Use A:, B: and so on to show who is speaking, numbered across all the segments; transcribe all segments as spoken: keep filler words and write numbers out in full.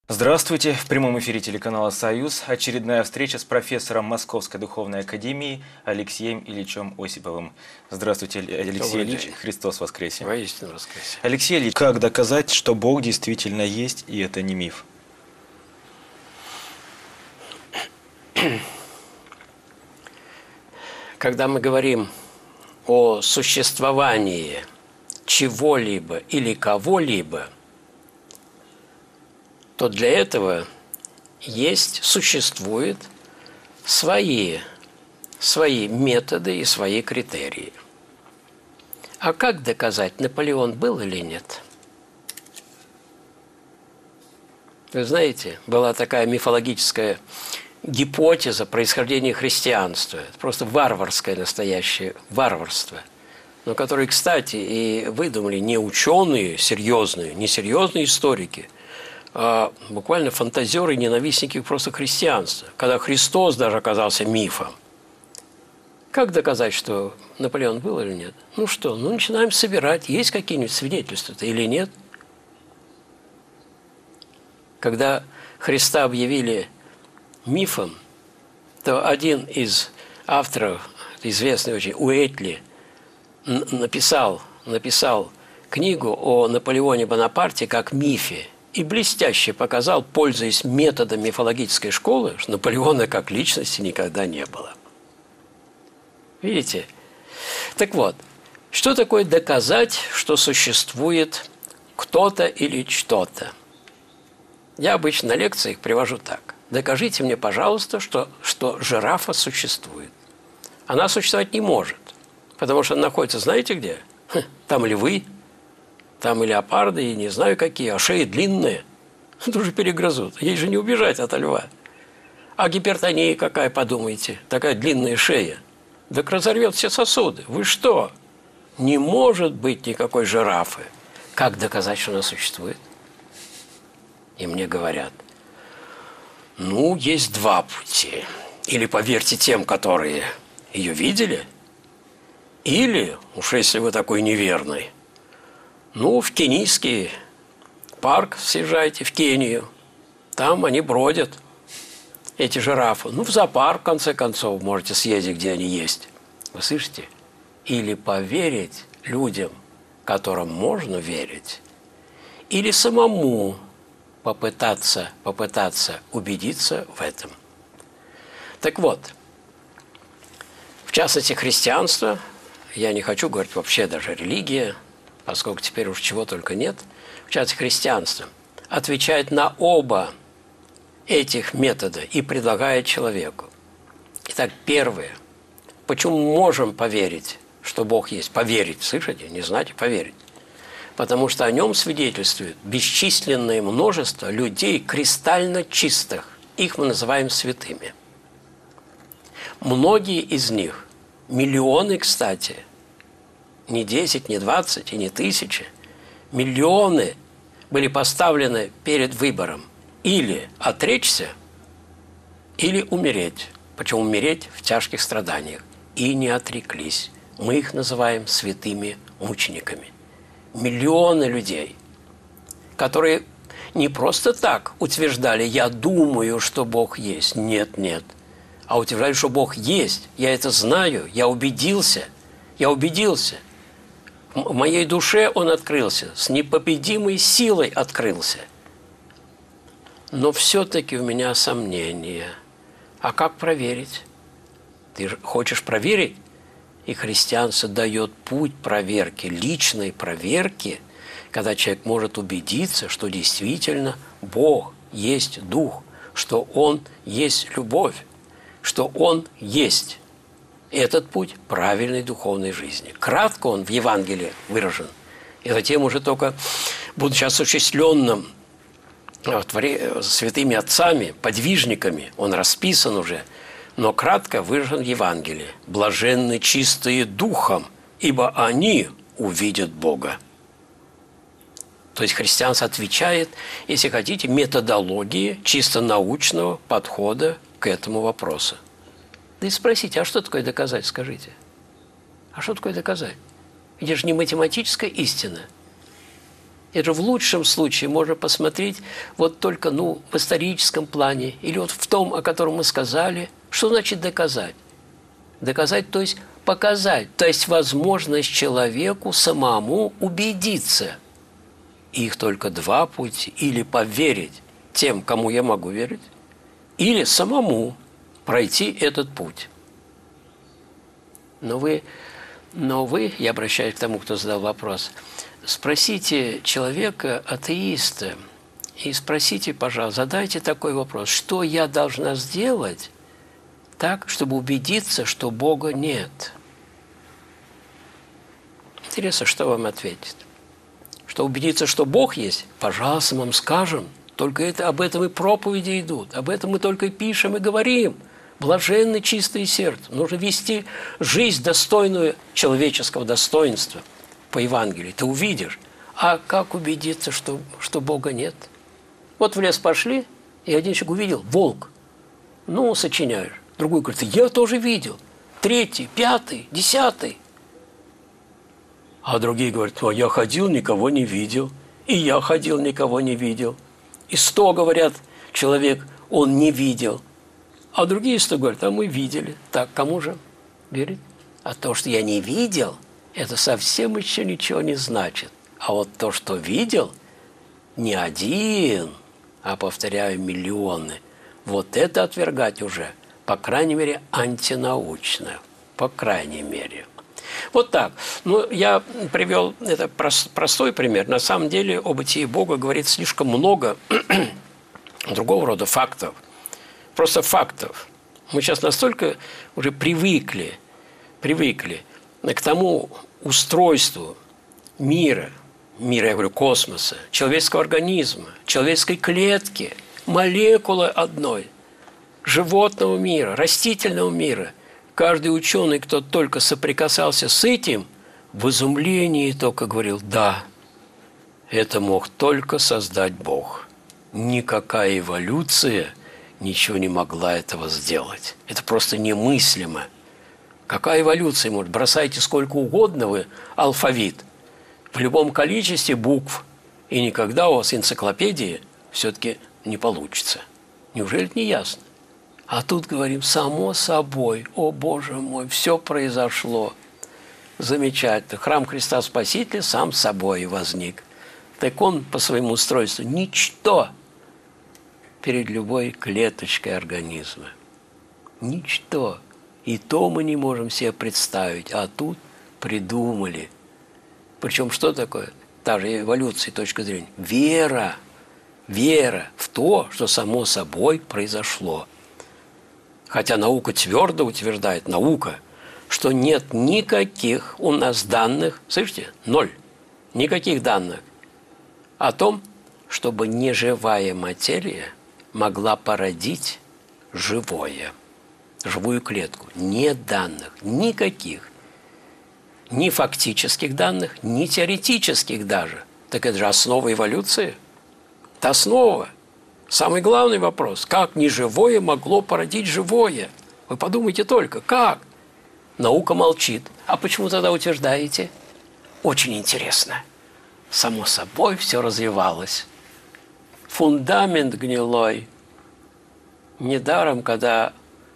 A: Здравствуйте! В прямом эфире телеканала «Союз» очередная встреча с профессором Московской духовной академии Алексеем Ильичем Осиповым. Здравствуйте, Алексей Ильич. Христос воскресе!
B: Воистину воскресе!
A: Алексей Ильич, как доказать, что Бог действительно есть и это не миф?
B: Когда мы говорим о существовании чего-либо или кого-либо, то для этого есть, существуют свои, свои методы и свои критерии. А как доказать, Наполеон был или нет? Вы знаете, была такая мифологическая гипотеза происхождения христианства. Это просто варварское настоящее варварство, но которое, кстати, и выдумали не ученые серьезные, не серьезные историки, а буквально фантазеры и ненавистники просто христианства, когда Христос даже оказался мифом. Как доказать, что Наполеон был или нет? Ну что, ну начинаем собирать, есть какие-нибудь свидетельства-то или нет? Когда Христа объявили мифом, то один из авторов, известный очень, Уэтли, написал, написал книгу о Наполеоне Бонапарте как мифе и блестяще показал, пользуясь методом мифологической школы, что Наполеона как личности никогда не было. Видите? Так вот, что такое доказать, что существует кто-то или что-то? Я обычно на лекциях привожу так. Докажите мне, пожалуйста, что, что жирафа существует. Она существовать не может, потому что она находится, знаете где? Там львы, там и леопарды, и не знаю какие, а шеи длинные. Тоже перегрызут. Ей же не убежать от льва. А гипертония какая, подумайте, такая длинная шея. Так разорвет все сосуды. Вы что? Не может быть никакой жирафы. Как доказать, что она существует? И мне говорят, ну, есть два пути. Или поверьте тем, которые ее видели, или, уж если вы такой неверный, ну, в кенийский парк съезжайте, в Кению. Там они бродят, эти жирафы. Ну, в зоопарк, в конце концов, можете съездить, где они есть. Вы слышите? Или поверить людям, которым можно верить, или самому попытаться, попытаться убедиться в этом. Так вот, в частности, христианство, я не хочу говорить вообще даже религия, поскольку теперь уж чего только нет, в частности, христианство отвечает на оба этих метода и предлагает человеку. Итак, первое. Почему мы можем поверить, что Бог есть? Поверить, слышите? Не знать, а поверить. Потому что о нем свидетельствует бесчисленное множество людей кристально чистых. Их мы называем святыми. Многие из них, миллионы, кстати, не десять, не двадцать и не тысячи, миллионы были поставлены перед выбором или отречься, или умереть. Причем умереть в тяжких страданиях. И не отреклись. Мы их называем святыми мучениками. Миллионы людей, которые не просто так утверждали «я думаю, что Бог есть». Нет, нет. А утверждали, что Бог есть. Я это знаю, я убедился. Я убедился. В моей душе Он открылся, с непобедимой силой открылся. Но все-таки у меня сомнения. А как проверить? Ты же хочешь проверить? И христианство дает путь проверки, личной проверки, когда человек может убедиться, что действительно Бог есть Дух, что Он есть любовь, что Он есть. Этот путь правильной духовной жизни. Кратко он в Евангелии выражен. И затем уже только, будучи осуществленным святыми отцами, подвижниками, он расписан уже, но кратко выражен в Евангелии. «Блаженны чистые духом, ибо они увидят Бога». То есть христианство отвечает, если хотите, методологии чисто научного подхода к этому вопросу. Да и спросите, а что такое доказать, скажите? А что такое доказать? Это же не математическая истина. Это в лучшем случае можно посмотреть вот только ну, в историческом плане или вот в том, о котором мы сказали. Что значит доказать? Доказать, то есть показать, то есть возможность человеку самому убедиться. Их только два пути. Или поверить тем, кому я могу верить, или самому пройти этот путь. Но вы, но вы, я обращаюсь к тому, кто задал вопрос, спросите человека, атеиста, и спросите, пожалуйста, задайте такой вопрос, что я должна сделать так, чтобы убедиться, что Бога нет? Интересно, что вам ответит? Что убедиться, что Бог есть? Пожалуйста, мы вам скажем. Только это, об этом и проповеди идут. Об этом мы только пишем и говорим. Блаженны чистые сердца. Нужно вести жизнь, достойную человеческого достоинства по Евангелию. Ты увидишь. А как убедиться, что, что Бога нет? Вот в лес пошли, и один человек увидел волк. Ну, сочиняешь. Другой говорит, я тоже видел. Третий, пятый, десятый. А другие говорят, а я ходил, никого не видел. И я ходил, никого не видел. И сто, говорят, человек, он не видел. А другие сто говорят, а мы видели. Так, кому же верить? А то, что я не видел, это совсем еще ничего не значит. А вот то, что видел, не один, а, повторяю, миллионы, вот это отвергать уже, по крайней мере, антинаучно. По крайней мере. Вот так. Ну, я привел это простой пример. На самом деле о бытии Бога говорит слишком много другого рода фактов. Просто фактов. Мы сейчас настолько уже привыкли, привыкли к тому устройству мира, мира, я говорю, космоса, человеческого организма, человеческой клетки, молекулы одной, животного мира, растительного мира. Каждый ученый, кто только соприкасался с этим, в изумлении только говорил, да, это мог только создать Бог. Никакая эволюция ничего не могла этого сделать. Это просто немыслимо. Какая эволюция может? Бросайте сколько угодно вы алфавит в любом количестве букв, и никогда у вас энциклопедии все-таки не получится. Неужели это не ясно? А тут говорим, само собой, о Боже мой, все произошло. Замечательно. Храм Христа Спасителя сам собой возник. Так он по своему устройству ничто перед любой клеточкой организма. Ничто. И то мы не можем себе представить. А тут придумали. Причем что такое? Та же эволюция, точка зрения. Вера. Вера в то, что само собой произошло. Хотя наука твердо утверждает, наука, что нет никаких у нас данных, слышите, ноль, никаких данных о том, чтобы неживая материя могла породить живое, живую клетку. Нет данных, никаких, ни фактических данных, ни теоретических даже. Так это же основа эволюции. Это основа. Самый главный вопрос, как неживое могло породить живое? Вы подумайте только, как? Наука молчит. А почему тогда утверждаете? Очень интересно. Само собой все развивалось. Фундамент гнилой. Недаром, когда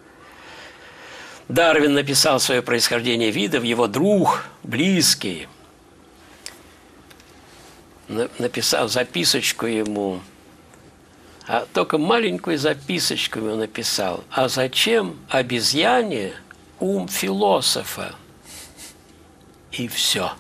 B: Дарвин написал свое происхождение видов, его друг, близкий, написал записочку ему, а только маленькую записочку ему написал. А зачем обезьяне ум философа? И все.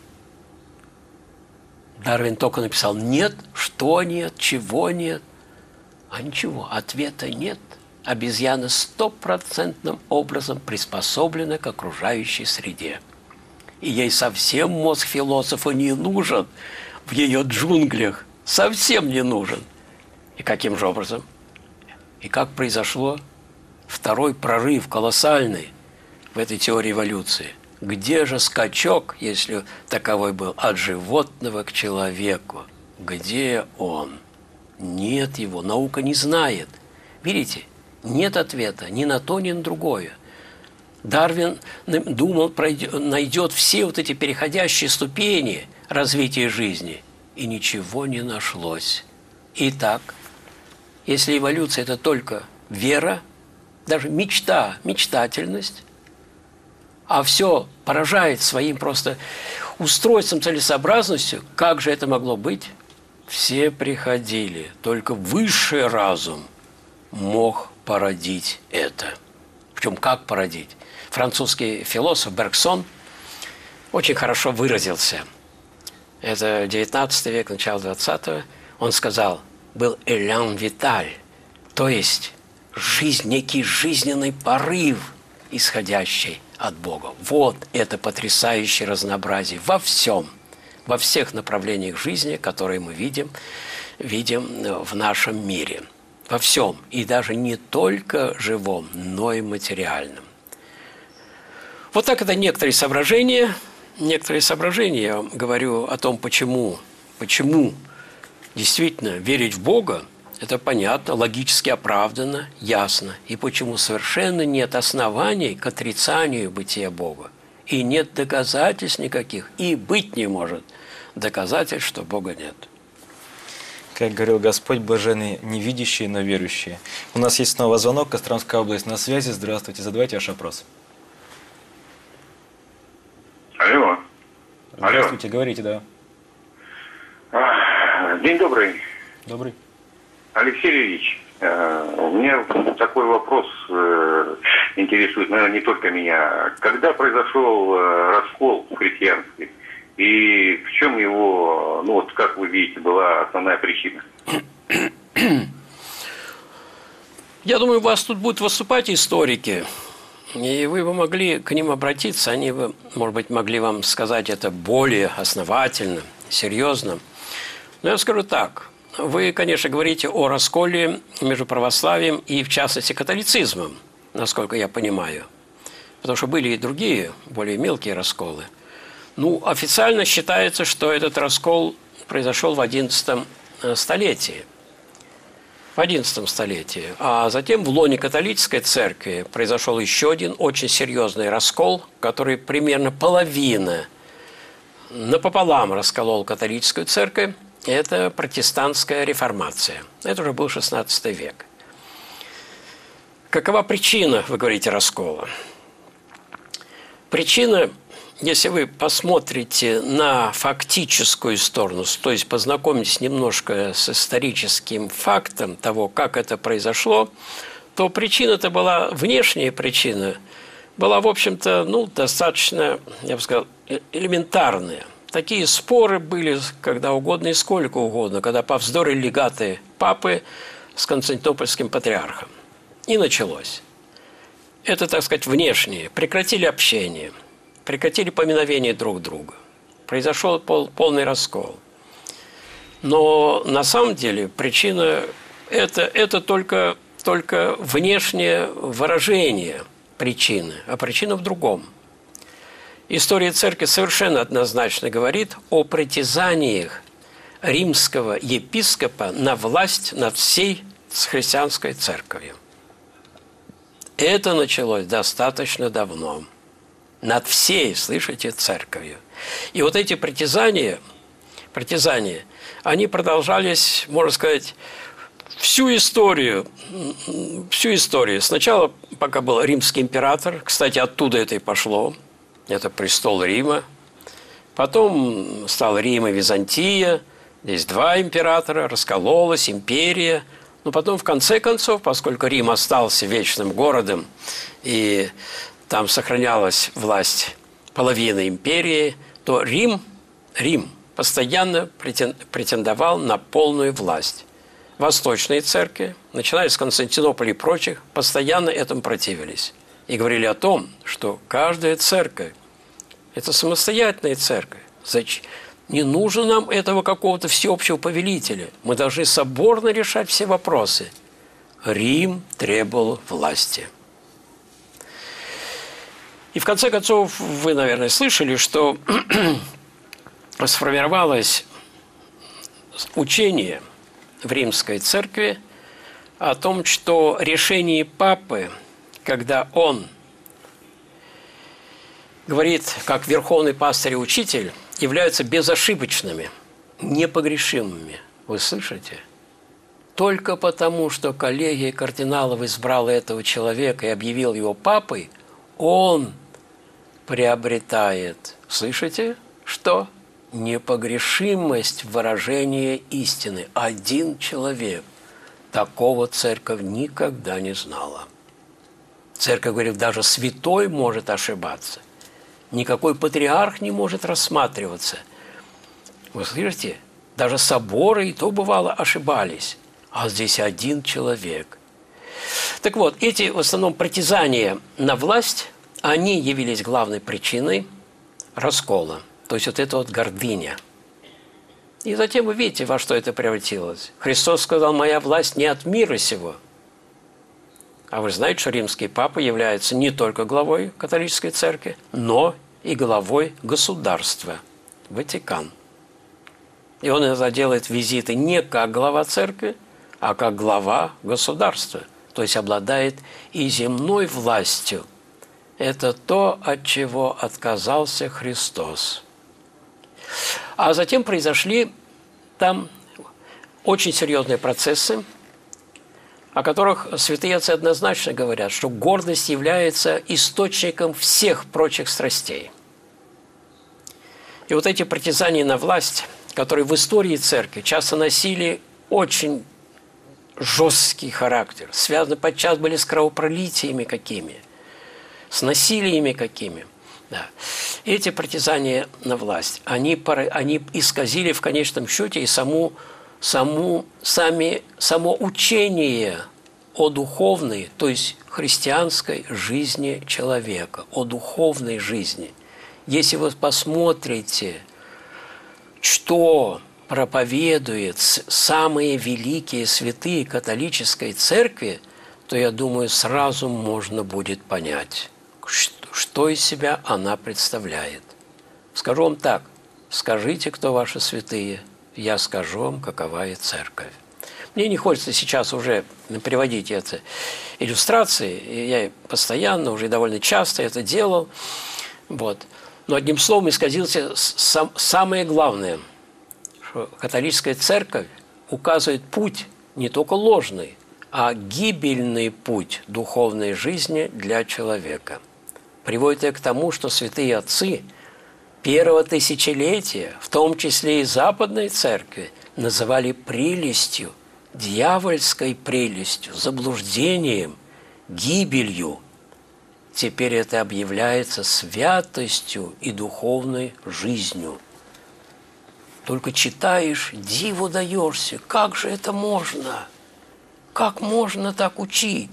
B: Дарвин только написал «нет», «что нет», «чего нет». А ничего, ответа нет. Обезьяна стопроцентным образом приспособлена к окружающей среде. И ей совсем мозг философа не нужен в ее джунглях. Совсем не нужен. И каким же образом? И как произошло второй прорыв колоссальный в этой теории эволюции? Где же скачок, если таковой был, от животного к человеку? Где он? Нет его, наука не знает. Видите, нет ответа ни на то, ни на другое. Дарвин думал, найдет все вот эти переходящие ступени развития жизни. и ничего не нашлось. Итак, если эволюция – это только вера, даже мечта, мечтательность, а все поражает своим просто устройством, целесообразностью, как же это могло быть? Все приходили, только высший разум мог породить это. Причем как породить? Французский философ Бергсон очень хорошо выразился. Это девятнадцатый век, начало двадцатого. Он сказал, был «элян виталь», то есть жизнь, некий жизненный порыв, исходящий от Бога. Вот это потрясающее разнообразие во всем, во всех направлениях жизни, которые мы видим, видим в нашем мире. Во всем, и даже не только живом, но и материальном. Вот так это некоторые соображения, некоторые соображения, я вам говорю о том, почему, почему действительно верить в Бога, это понятно, логически оправдано, ясно. И почему совершенно нет оснований к отрицанию бытия Бога. И нет доказательств никаких, и быть не может доказательств, что Бога нет.
A: Как говорил Господь, блаженные невидящие, но верующие. У нас есть снова звонок, Костромская область на связи. Здравствуйте, задавайте ваш вопрос.
C: Алло.
A: Здравствуйте,
C: Алло.
A: говорите, да.
C: День добрый.
A: Добрый.
C: Алексей Ильич, у меня такой вопрос интересует, наверное, не только меня. Когда произошел раскол в христианстве? И в чем его, ну вот как вы видите, была основная причина?
B: Я думаю, у вас тут будут выступать историки, и вы бы могли к ним обратиться, они бы, может быть, могли вам сказать это более основательно, серьезно. Но я скажу так. Вы, конечно, говорите о расколе между православием и, в частности, католицизмом, насколько я понимаю. Потому что были и другие, более мелкие расколы. Ну, официально считается, что этот раскол произошел в одиннадцатом столетии. В одиннадцатом столетии. А затем в лоне католической церкви произошел еще один очень серьезный раскол, который примерно половина напополам расколол католическую церковь. Это протестантская реформация. Это уже был шестнадцатый век. Какова причина, вы говорите, раскола? Причина, если вы посмотрите на фактическую сторону, то есть познакомитесь немножко с историческим фактом того, как это произошло, то причина-то была, внешняя причина, была, в общем-то, ну, достаточно, я бы сказал, элементарная. Такие споры были когда угодно и сколько угодно, когда повздорили легаты папы с константинопольским патриархом. И началось. Это, так сказать, внешнее. Прекратили общение, прекратили поминовение друг друга. Произошел пол, полный раскол. Но на самом деле причина это, – это только, только внешнее выражение причины, а причина в другом. История церкви совершенно однозначно говорит о притязаниях римского епископа на власть над всей христианской церковью. Это началось достаточно давно. Над всей, слышите, церковью. И вот эти притязания, притязания, они продолжались, можно сказать, всю историю, всю историю. Сначала, пока был римский император, кстати, оттуда это и пошло, это престол Рима. Потом стал Рим и Византия. Здесь два императора, раскололась империя. Но потом, в конце концов, поскольку Рим остался вечным городом, и там сохранялась власть половины империи, то Рим, Рим постоянно претендовал на полную власть. Восточные церкви, начиная с Константинополя и прочих, постоянно этому противились. И говорили о том, что каждая церковь – это самостоятельная церковь. Зачем? Не нужно нам этого какого-то всеобщего повелителя. Мы должны соборно решать все вопросы. Рим требовал власти. И в конце концов, вы, наверное, слышали, что сформировалось учение в римской церкви о том, что решение папы, когда он говорит, как верховный пастырь и учитель, являются безошибочными. непогрешимыми. Вы слышите? Только потому, что коллегия кардиналов избрала этого человека и объявил его папой, он приобретает, слышите, что? Непогрешимость выражения истины. Один человек. Такого церковь никогда не знала. Церковь говорит, даже святой может ошибаться. Никакой патриарх не может рассматриваться. Вы слышите? Даже соборы и то бывало ошибались. А здесь один человек. Так вот, эти в основном притязания на власть, они явились главной причиной раскола. То есть вот это вот гордыня. И затем вы видите, во что это превратилось. Христос сказал, моя власть не от мира сего. А вы знаете, что римский папа является не только главой католической церкви, но и главой государства, Ватикан. И он иногда делает визиты не как глава церкви, а как глава государства. То есть обладает и земной властью. Это то, от чего отказался Христос. А затем произошли там очень серьезные процессы, о которых святые отцы однозначно говорят, что гордость является источником всех прочих страстей. И вот эти притязания на власть, которые в истории церкви часто носили очень жесткий характер, связаны подчас были с кровопролитиями какими, с насилиями какими. Да. Эти притязания на власть, они, они исказили в конечном счете и саму, саму, сами, само учение о духовной, то есть христианской жизни человека, о духовной жизни. Если вы посмотрите, что проповедует самые великие святые католической церкви, то, я думаю, сразу можно будет понять, что из себя она представляет. Скажу вам так, скажите, кто ваши святые, я скажу вам, какова и церковь. Мне не хочется сейчас уже приводить это иллюстрации, я постоянно, уже довольно часто это делал, вот. Но одним словом исказился сам, самое главное, что католическая церковь указывает путь не только ложный, а гибельный путь духовной жизни для человека. Приводит это к тому, что святые отцы первого тысячелетия, в том числе и Западной церкви, называли прелестью, дьявольской прелестью, заблуждением, гибелью. Теперь это объявляется святостью и духовной жизнью. Только читаешь, диву даешься. Как же это можно? Как можно так учить?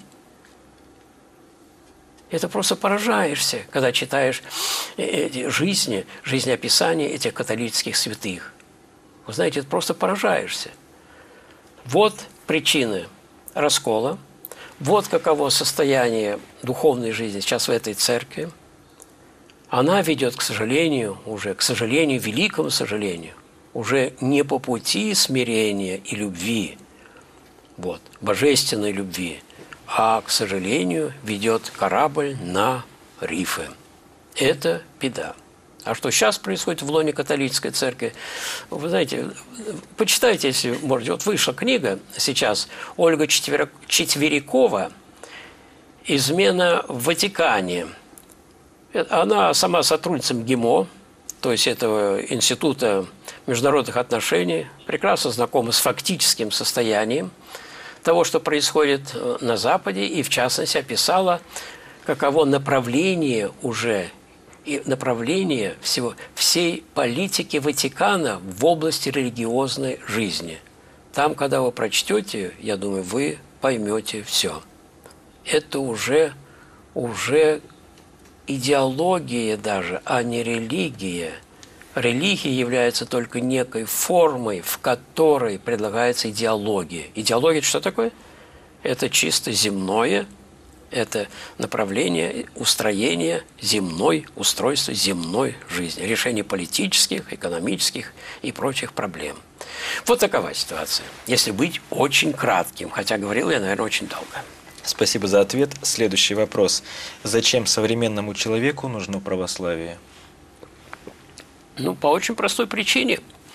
B: Это просто поражаешься, когда читаешь эти жизни, жизнеописания этих католических святых. Вы знаете, это просто поражаешься. Вот причины раскола. Вот каково состояние духовной жизни сейчас в этой церкви. Она ведет, к сожалению, уже, к сожалению, великому сожалению, уже не по пути смирения и любви, вот, божественной любви, а, к сожалению, ведет корабль на рифы. Это беда. А что сейчас происходит в лоне католической церкви? Вы знаете, почитайте, если можете. Вот вышла книга сейчас Ольга Четверякова «Измена в Ватикане». Она сама сотрудница МГИМО, то есть этого Института международных отношений, прекрасно знакома с фактическим состоянием того, что происходит на Западе, и в частности описала, каково направление уже и направление всего, всей политики Ватикана в области религиозной жизни. Там, когда вы прочтете, я думаю, вы поймете все. Это уже, уже идеология даже, а не религия. Религия является только некой формой, в которой предлагается идеология. Идеология – это что такое? Это чисто земное, это направление устроения земной, устройства земной жизни, решение политических, экономических и прочих проблем. Вот такова ситуация, если быть очень кратким, хотя говорил я, наверное, очень долго.
A: Спасибо за ответ. Следующий вопрос. Зачем современному человеку нужно православие?
B: Ну, по очень простой причине.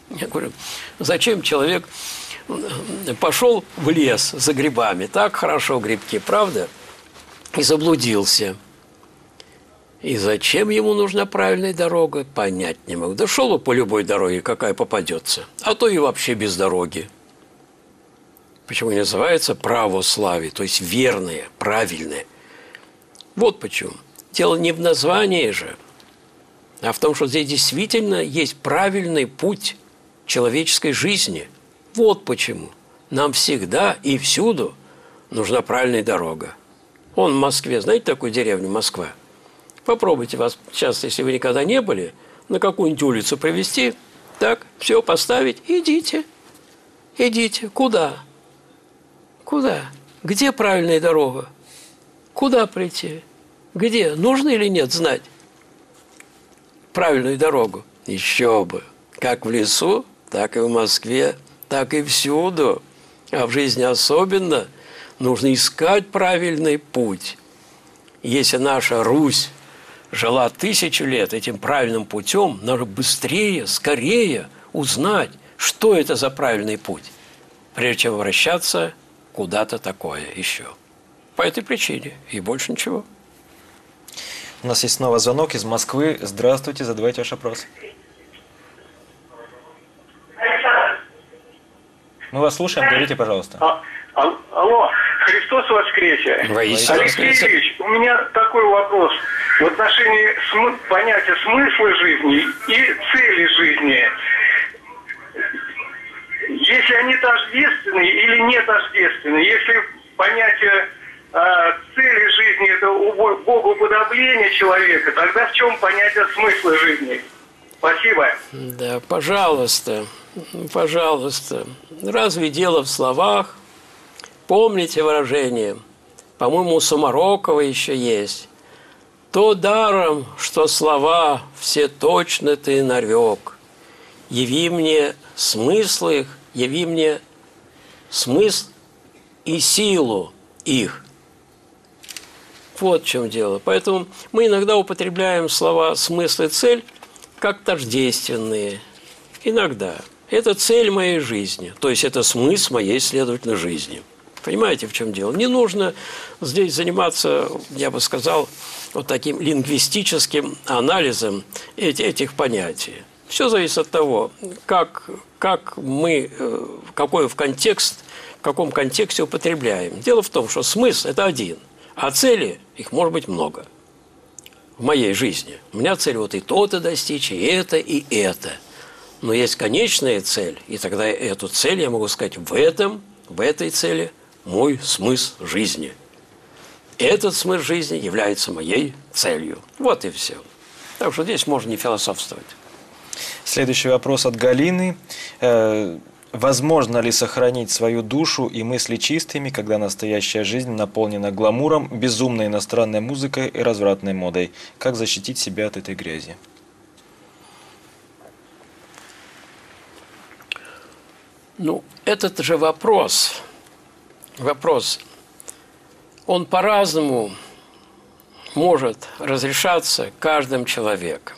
B: Я говорю, зачем человек пошел в лес за грибами? Так хорошо грибки, правда? И заблудился. И зачем ему нужна правильная дорога, понять не могу. Да шел бы по любой дороге, какая попадется. А то и вообще без дороги. Почему и называется православие, то есть верное, правильное. Вот почему. Дело не в названии же, а в том, что здесь действительно есть правильный путь человеческой жизни. Вот почему. Нам всегда и всюду нужна правильная дорога. Вон в Москве, знаете такую деревню Москва? Попробуйте вас сейчас, если вы никогда не были, на какую-нибудь улицу привезти, так, все поставить, идите. Идите. Куда? Куда? Где правильная дорога? Куда прийти? Где? Нужно или нет знать правильную дорогу? Еще бы. Как в лесу, так и в Москве, так и всюду. А в жизни особенно нужно искать правильный путь. Если наша Русь жила тысячу лет этим правильным путем, надо быстрее, скорее узнать, что это за правильный путь, прежде чем обращаться куда-то такое еще. По этой причине и больше ничего.
A: У нас есть снова звонок из Москвы. Здравствуйте, задавайте ваш вопрос. Мы вас слушаем, говорите, пожалуйста.
D: А, а, алло, Христос воскресе.
B: Воистину
D: Алексей
B: воскресе.
D: Ильич, у меня такой вопрос в отношении см... понятия смысла жизни и цели жизни. Если они тождественны или не тождественны, если понятие э, цели жизни – это богоуподобление человека, тогда в чем понятие смысла жизни? Спасибо.
B: Да, пожалуйста, пожалуйста. Разве дело в словах? Помните выражение? По-моему, у Сумарокова еще есть. То даром, что слова все точно ты нарек. Яви мне смысл их, яви мне смысл и силу их. Вот в чем дело. Поэтому мы иногда употребляем слова «смысл» и «цель» как тождественные. Иногда. Это цель моей жизни. То есть это смысл моей, следовательно, жизни. Понимаете, в чем дело? Не нужно здесь заниматься, я бы сказал, вот таким лингвистическим анализом этих понятий. Все зависит от того, как, как мы, какой в контекст, в каком контексте употребляем. Дело в том, что смысл – это один, а цели их может быть много. В моей жизни. У меня цель вот и то-то достичь, и это, и это. Но есть конечная цель, и тогда эту цель я могу сказать в этом, в этой цели мой смысл жизни. Этот смысл жизни является моей целью. Вот и все. Так что здесь можно не философствовать.
A: Следующий вопрос от Галины. Э, возможно ли сохранить свою душу и мысли чистыми, когда настоящая жизнь наполнена гламуром, безумной иностранной музыкой и развратной модой? Как защитить себя от этой грязи?
B: Ну, этот же вопрос, вопрос, он по-разному может разрешаться каждым человеком.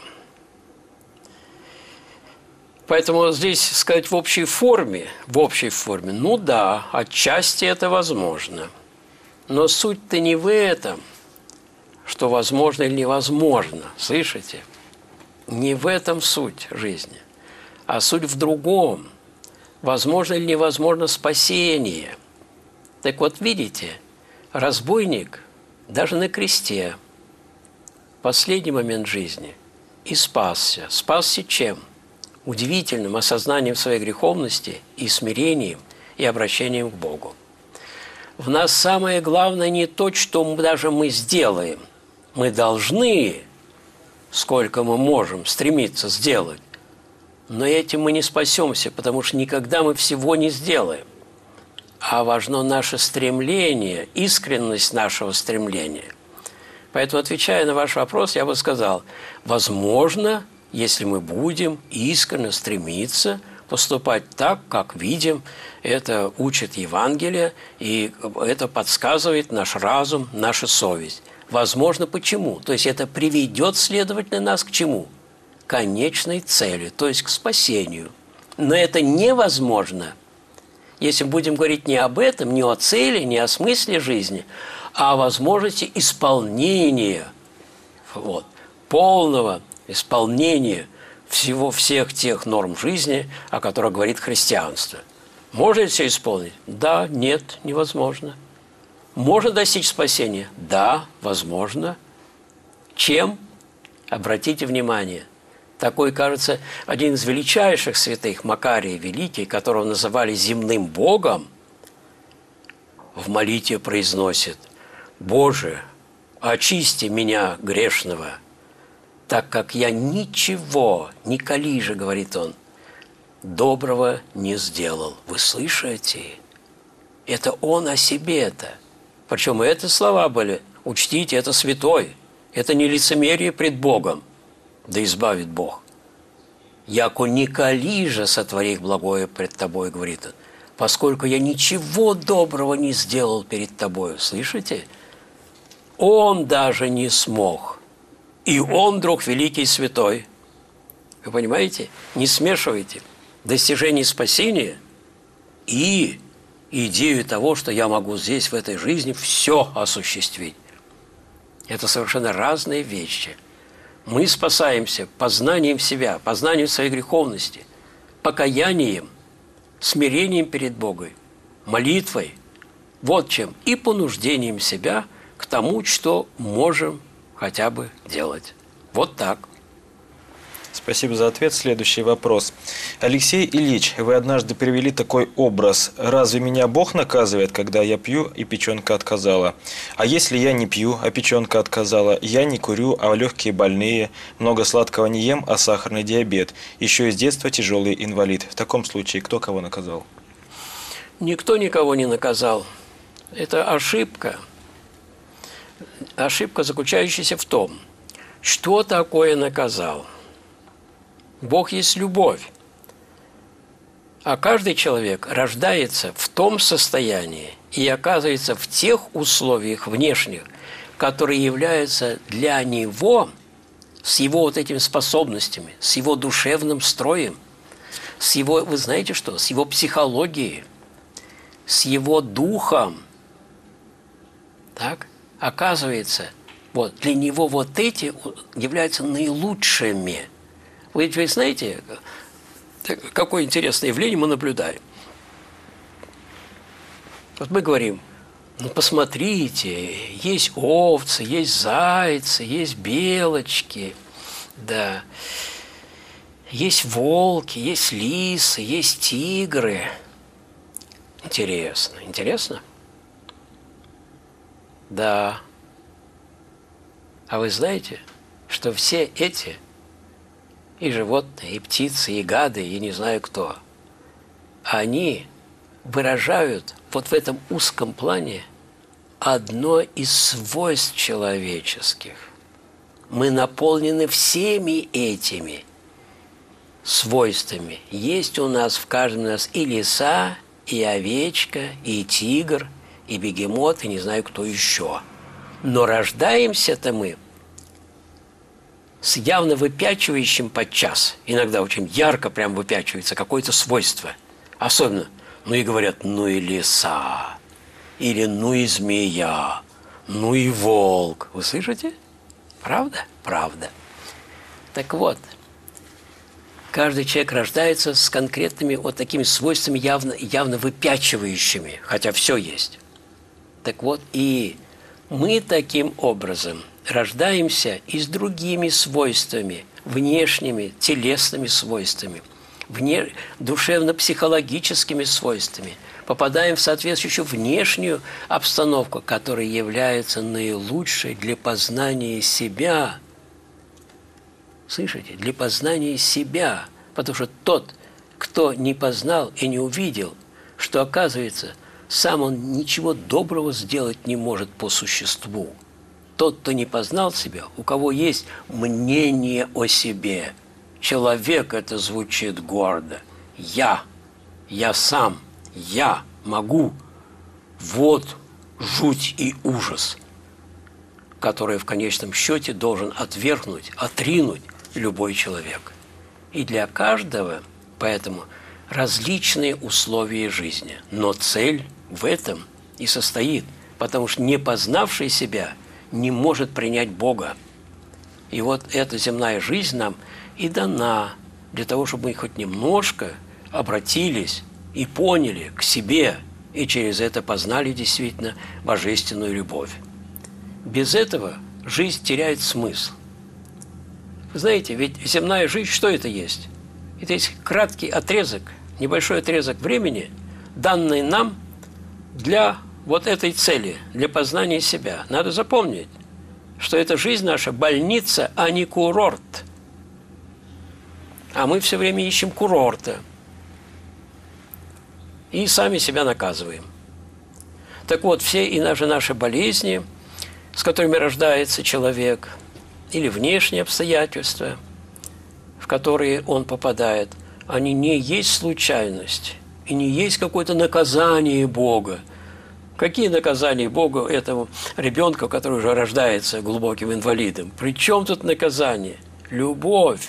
B: Поэтому здесь сказать в общей форме, в общей форме, ну да, отчасти это возможно. Но суть-то не в этом, что возможно или невозможно, слышите? Не в этом суть жизни, а суть в другом. Возможно или невозможно спасение. Так вот, видите, разбойник даже на кресте в последний момент жизни и спасся. Спасся чем? Удивительным осознанием своей греховности и смирением и обращением к Богу. В нас самое главное не то, что даже мы сделаем. Мы должны, сколько мы можем, стремиться сделать. Но этим мы не спасемся, потому что никогда мы всего не сделаем. А важно наше стремление, искренность нашего стремления. Поэтому, отвечая на ваш вопрос, я бы сказал, возможно, если мы будем искренне стремиться поступать так, как видим, это учит Евангелие, и это подсказывает наш разум, наша совесть. Возможно, почему? То есть это приведет, следовательно, нас к чему? Конечной цели, то есть к спасению. Но это невозможно, если мы будем говорить не об этом, не о цели, не о смысле жизни, а о возможности исполнения, вот, полного исполнения всего, всех тех норм жизни, о которых говорит христианство. Можно ли все исполнить? Да, нет, невозможно. Можно достичь спасения? Да, возможно. Чем? Обратите внимание. Такой, кажется, один из величайших святых, Макарий Великий, которого называли земным богом, в молитве произносит: «Боже, очисти меня, грешного, так как я ничего, николи же, — говорит он, — доброго не сделал». Вы слышите? Это он о себе-то. Причем это слова были: учтите, это святой, это не лицемерие пред Богом, да избавит Бог. «Яко николи же сотвори благое пред тобой, — говорит он, — поскольку я ничего доброго не сделал перед тобою». Слышите? Он даже не смог. И он, друг великий святой. Вы понимаете? Не смешивайте достижение спасения и идею того, что я могу здесь, в этой жизни, все осуществить. Это совершенно разные вещи. Мы спасаемся познанием себя, познанием своей греховности, покаянием, смирением перед Богом, молитвой, вот чем, и понуждением себя к тому, что можем хотя бы делать. Вот так.
A: Спасибо за ответ. Следующий вопрос. Алексей Ильич, вы однажды привели такой образ: «Разве меня Бог наказывает, когда я пью, и печенка отказала? А если я не пью, а печенка отказала? Я не курю, а легкие больные, много сладкого не ем, а сахарный диабет. Еще и с детства тяжелый инвалид. В таком случае кто кого наказал?»
B: Никто никого не наказал. Это ошибка. Ошибка, заключающаяся в том, что такое наказал. Бог есть любовь. А каждый человек рождается в том состоянии и оказывается в тех условиях внешних, которые являются для него, с его вот этими способностями, с его душевным строем, с его, вы знаете что, с его психологией, с его духом. Так? Оказывается, вот, для него вот эти являются наилучшими. Вы, вы знаете, какое интересное явление мы наблюдаем. Вот мы говорим: ну, посмотрите, есть овцы, есть зайцы, есть белочки, да, есть волки, есть лисы, есть тигры. Интересно, интересно? Да. А вы знаете, что все эти, и животные, и птицы, и гады, и не знаю кто, они выражают вот в этом узком плане одно из свойств человеческих. Мы наполнены всеми этими свойствами. Есть у нас в каждом из нас и лиса, и овечка, и тигр, и бегемот, и не знаю кто еще. Но рождаемся-то мы с явно выпячивающим подчас, иногда очень ярко прям выпячивается какое-то свойство. Особенно, ну и говорят, ну и лиса, или ну и змея, ну и волк. Вы слышите? Правда? Правда. Так вот, каждый человек рождается с конкретными вот такими свойствами, явно, явно выпячивающими, хотя все есть. Так вот, и мы таким образом рождаемся и с другими свойствами, внешними, телесными свойствами, вне, душевно-психологическими свойствами, попадаем в соответствующую внешнюю обстановку, которая является наилучшей для познания себя. Слышите? Для познания себя. Потому что тот, кто не познал и не увидел, что, оказывается, сам он ничего доброго сделать не может по существу. Тот, кто не познал себя, у кого есть мнение о себе. Человек, это звучит гордо. Я, я сам, я могу. Вот жуть и ужас, который в конечном счете должен отвергнуть, отринуть любой человек. И для каждого, поэтому различные условия жизни. Но цель в этом и состоит, потому что не познавший себя не может принять Бога. И вот эта земная жизнь нам и дана для того, чтобы мы хоть немножко обратились и поняли к себе, и через это познали действительно божественную любовь. Без этого жизнь теряет смысл. Знаете, ведь земная жизнь, что это есть? Это есть краткий отрезок, небольшой отрезок времени, данный нам для вот этой цели, для познания себя. Надо запомнить, что эта жизнь наша больница, а не курорт. А мы все время ищем курорта и сами себя наказываем. Так вот, все и наши, наши болезни, с которыми рождается человек, или внешние обстоятельства, в которые он попадает, они не есть случайность и не есть какое-то наказание Бога. Какие наказания Богу этому ребенку, который уже рождается глубоким инвалидом? При чем тут наказание? Любовь.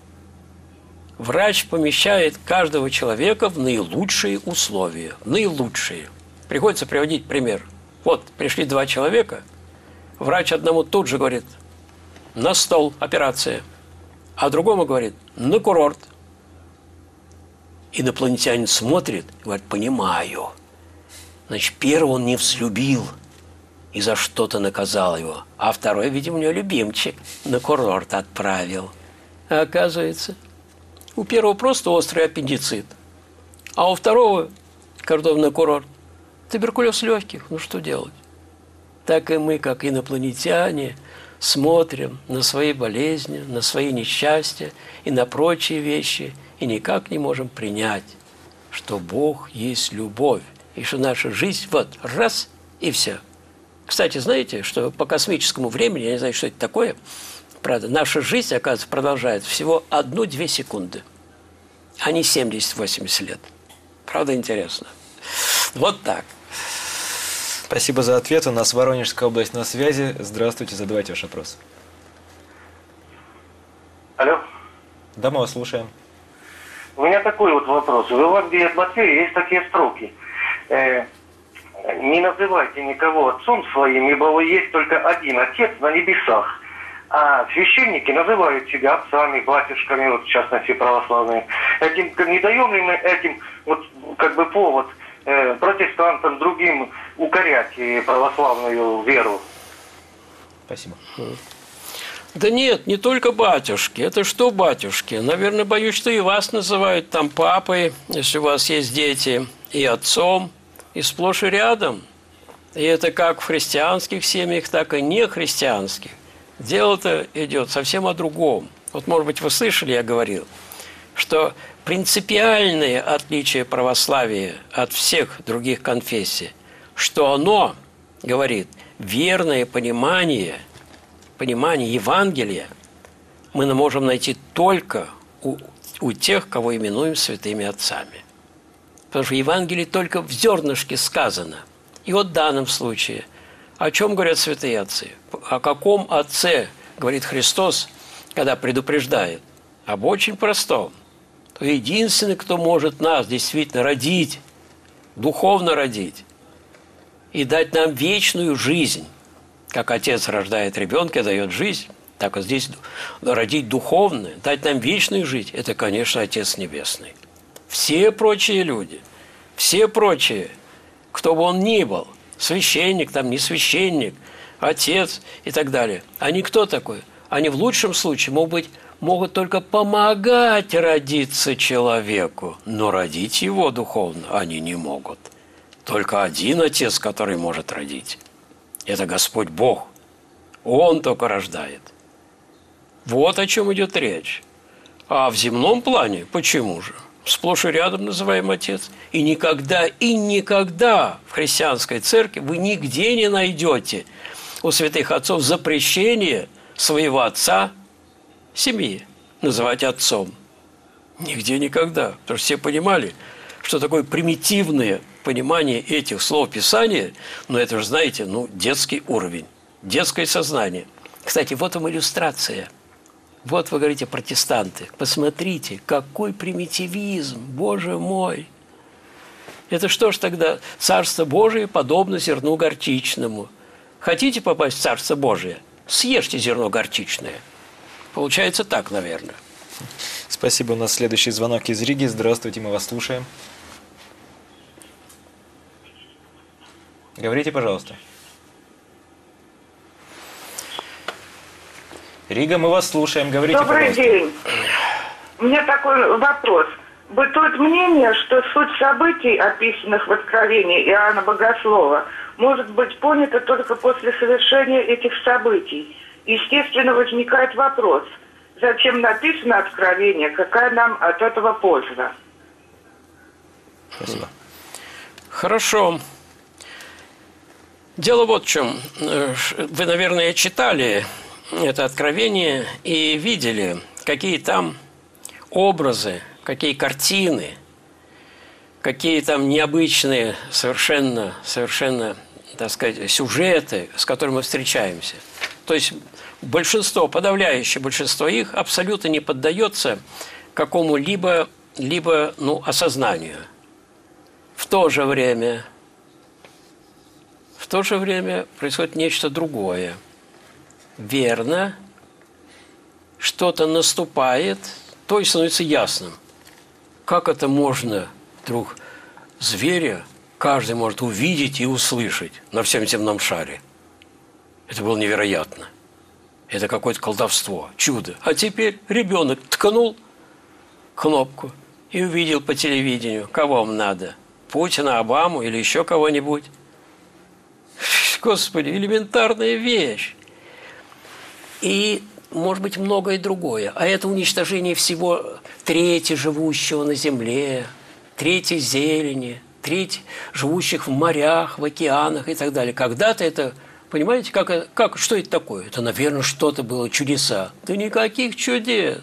B: Врач помещает каждого человека в наилучшие условия. Наилучшие. Приходится приводить пример. Вот, пришли два человека, врач одному тут же говорит: на стол, операция. А другому говорит: на курорт. Инопланетянин смотрит и говорит: понимаю. Значит, первого он не взлюбил и за что-то наказал его. А второй, видимо, у него любимчик, на курорт отправил. А оказывается, у первого просто острый аппендицит, а у второго, кордон на курорт, туберкулез легких. Ну что делать? Так и мы, как инопланетяне, смотрим на свои болезни, на свои несчастья и на прочие вещи, и никак не можем принять, что Бог есть любовь, и что наша жизнь вот раз и все. Кстати, знаете, что по космическому времени, я не знаю, что это такое, правда, наша жизнь, оказывается, продолжает всего одну-две секунды, а не семьдесят-восемьдесят лет. Правда, интересно? Вот так.
A: Спасибо за ответ. У нас Воронежская область на связи. Здравствуйте, задавайте ваш вопрос.
D: Алло.
A: Да, мы вас слушаем.
D: У меня такой вот вопрос. В Евангелии от Матфея есть такие строки. Э, «Не называйте никого отцом своим, ибо есть только один Отец на небесах». А священники называют себя отцами, батюшками, вот в частности православные. Этим, не даем ли мы этим вот как бы повод э, протестантам, другим укорять православную веру?
A: Спасибо.
B: Да нет, не только батюшки. Это что батюшки? Наверное, боюсь, что и вас называют там папой, если у вас есть дети, и отцом, и сплошь и рядом. И это как в христианских семьях, так и нехристианских. Дело-то идет совсем о другом. Вот, может быть, вы слышали, я говорил, что принципиальное отличие православия от всех других конфессий, что оно, говорит, верное понимание, понимание Евангелия мы можем найти только у, у тех, кого именуем святыми отцами. Потому что в Евангелии только в зернышке сказано. И вот в данном случае, о чем говорят святые отцы? О каком отце говорит Христос, когда предупреждает? Об очень простом. Единственный, кто может нас действительно родить, духовно родить, и дать нам вечную жизнь, как отец рождает ребенка, дает жизнь, так и здесь родить духовно, дать нам вечную жизнь, это, конечно, Отец Небесный. Все прочие люди, все прочие, кто бы он ни был, священник, там не священник, отец и так далее, они кто такой? Они в лучшем случае могут быть, могут только помогать родиться человеку, но родить его духовно они не могут. Только один Отец, который может родить. Это Господь Бог. Он только рождает. Вот о чем идет речь. А в земном плане почему же? Сплошь и рядом называем Отец. И никогда, и никогда в христианской церкви вы нигде не найдете у святых отцов запрещение своего отца семьи называть отцом. Нигде никогда. Потому что все понимали, что такое примитивное понимание этих слов Писания, но это же, знаете, ну, детский уровень, детское сознание. Кстати, вот вам иллюстрация. Вот вы говорите, протестанты, посмотрите, какой примитивизм, Боже мой. Это что ж тогда Царство Божие подобно зерну горчичному? Хотите попасть в Царство Божие? Съешьте зерно горчичное. Получается так, наверное.
A: Спасибо. У нас следующий звонок из Риги. Здравствуйте, мы вас слушаем. Говорите, пожалуйста. Рига, мы вас слушаем. Говорите,
E: Добрый
A: пожалуйста.
E: день. У меня такой вопрос. Бытует мнение, что суть событий, описанных в Откровении Иоанна Богослова, может быть понята только после совершения этих событий. Естественно, возникает вопрос, зачем написано Откровение, какая нам от этого польза?
A: Спасибо.
B: Хорошо. Дело вот в чем. Вы, наверное, читали это Откровение и видели, какие там образы, какие картины, какие там необычные совершенно, совершенно, так сказать, сюжеты, с которыми мы встречаемся. То есть большинство, подавляющее большинство их абсолютно не поддается какому-либо либо, ну, осознанию. В то же время, в то же время происходит нечто другое. Верно, что-то наступает, то и становится ясным. Как это можно, вдруг, зверя каждый может увидеть и услышать на всем земном шаре? Это было невероятно. Это какое-то колдовство, чудо. А теперь ребенок ткнул кнопку и увидел по телевидению, кого вам надо. Путина, Обаму или еще кого-нибудь. Господи, элементарная вещь. И, может быть, многое другое. А это уничтожение всего трети живущего на земле, трети зелени, треть живущих в морях, в океанах и так далее. Когда-то это, понимаете, как, как, что это такое? Это, наверное, что-то было, чудеса. Да никаких чудес.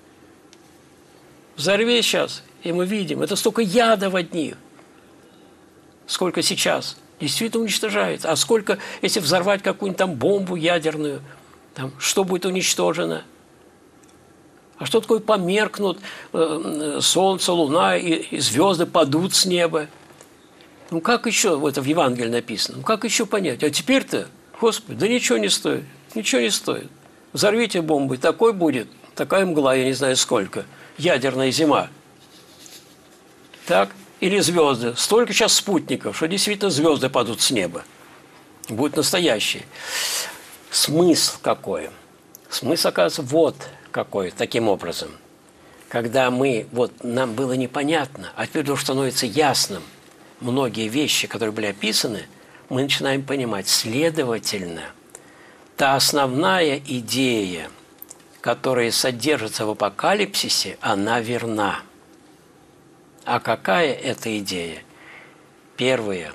B: Взорви сейчас, и мы видим, это столько яда в одних. Сколько сейчас действительно уничтожает. А сколько, если взорвать какую-нибудь там бомбу ядерную, там, что будет уничтожено? А что такое померкнут э, солнце, луна и, и звезды падут с неба? Ну как еще, вот это в Евангелии написано, ну как еще понять? А теперь-то, Господи, да ничего не стоит, ничего не стоит. Взорвите бомбу, и такой будет, такая мгла, я не знаю сколько, ядерная зима. Так? Или звезды. Столько сейчас спутников, что действительно звезды падут с неба. Будут настоящие. Смысл какой? Смысл, оказывается, вот какой, таким образом. Когда мы, вот нам было непонятно, а теперь вдруг становится ясным многие вещи, которые были описаны, мы начинаем понимать. Следовательно, та основная идея, которая содержится в апокалипсисе, она верна. А какая это идея? Первое.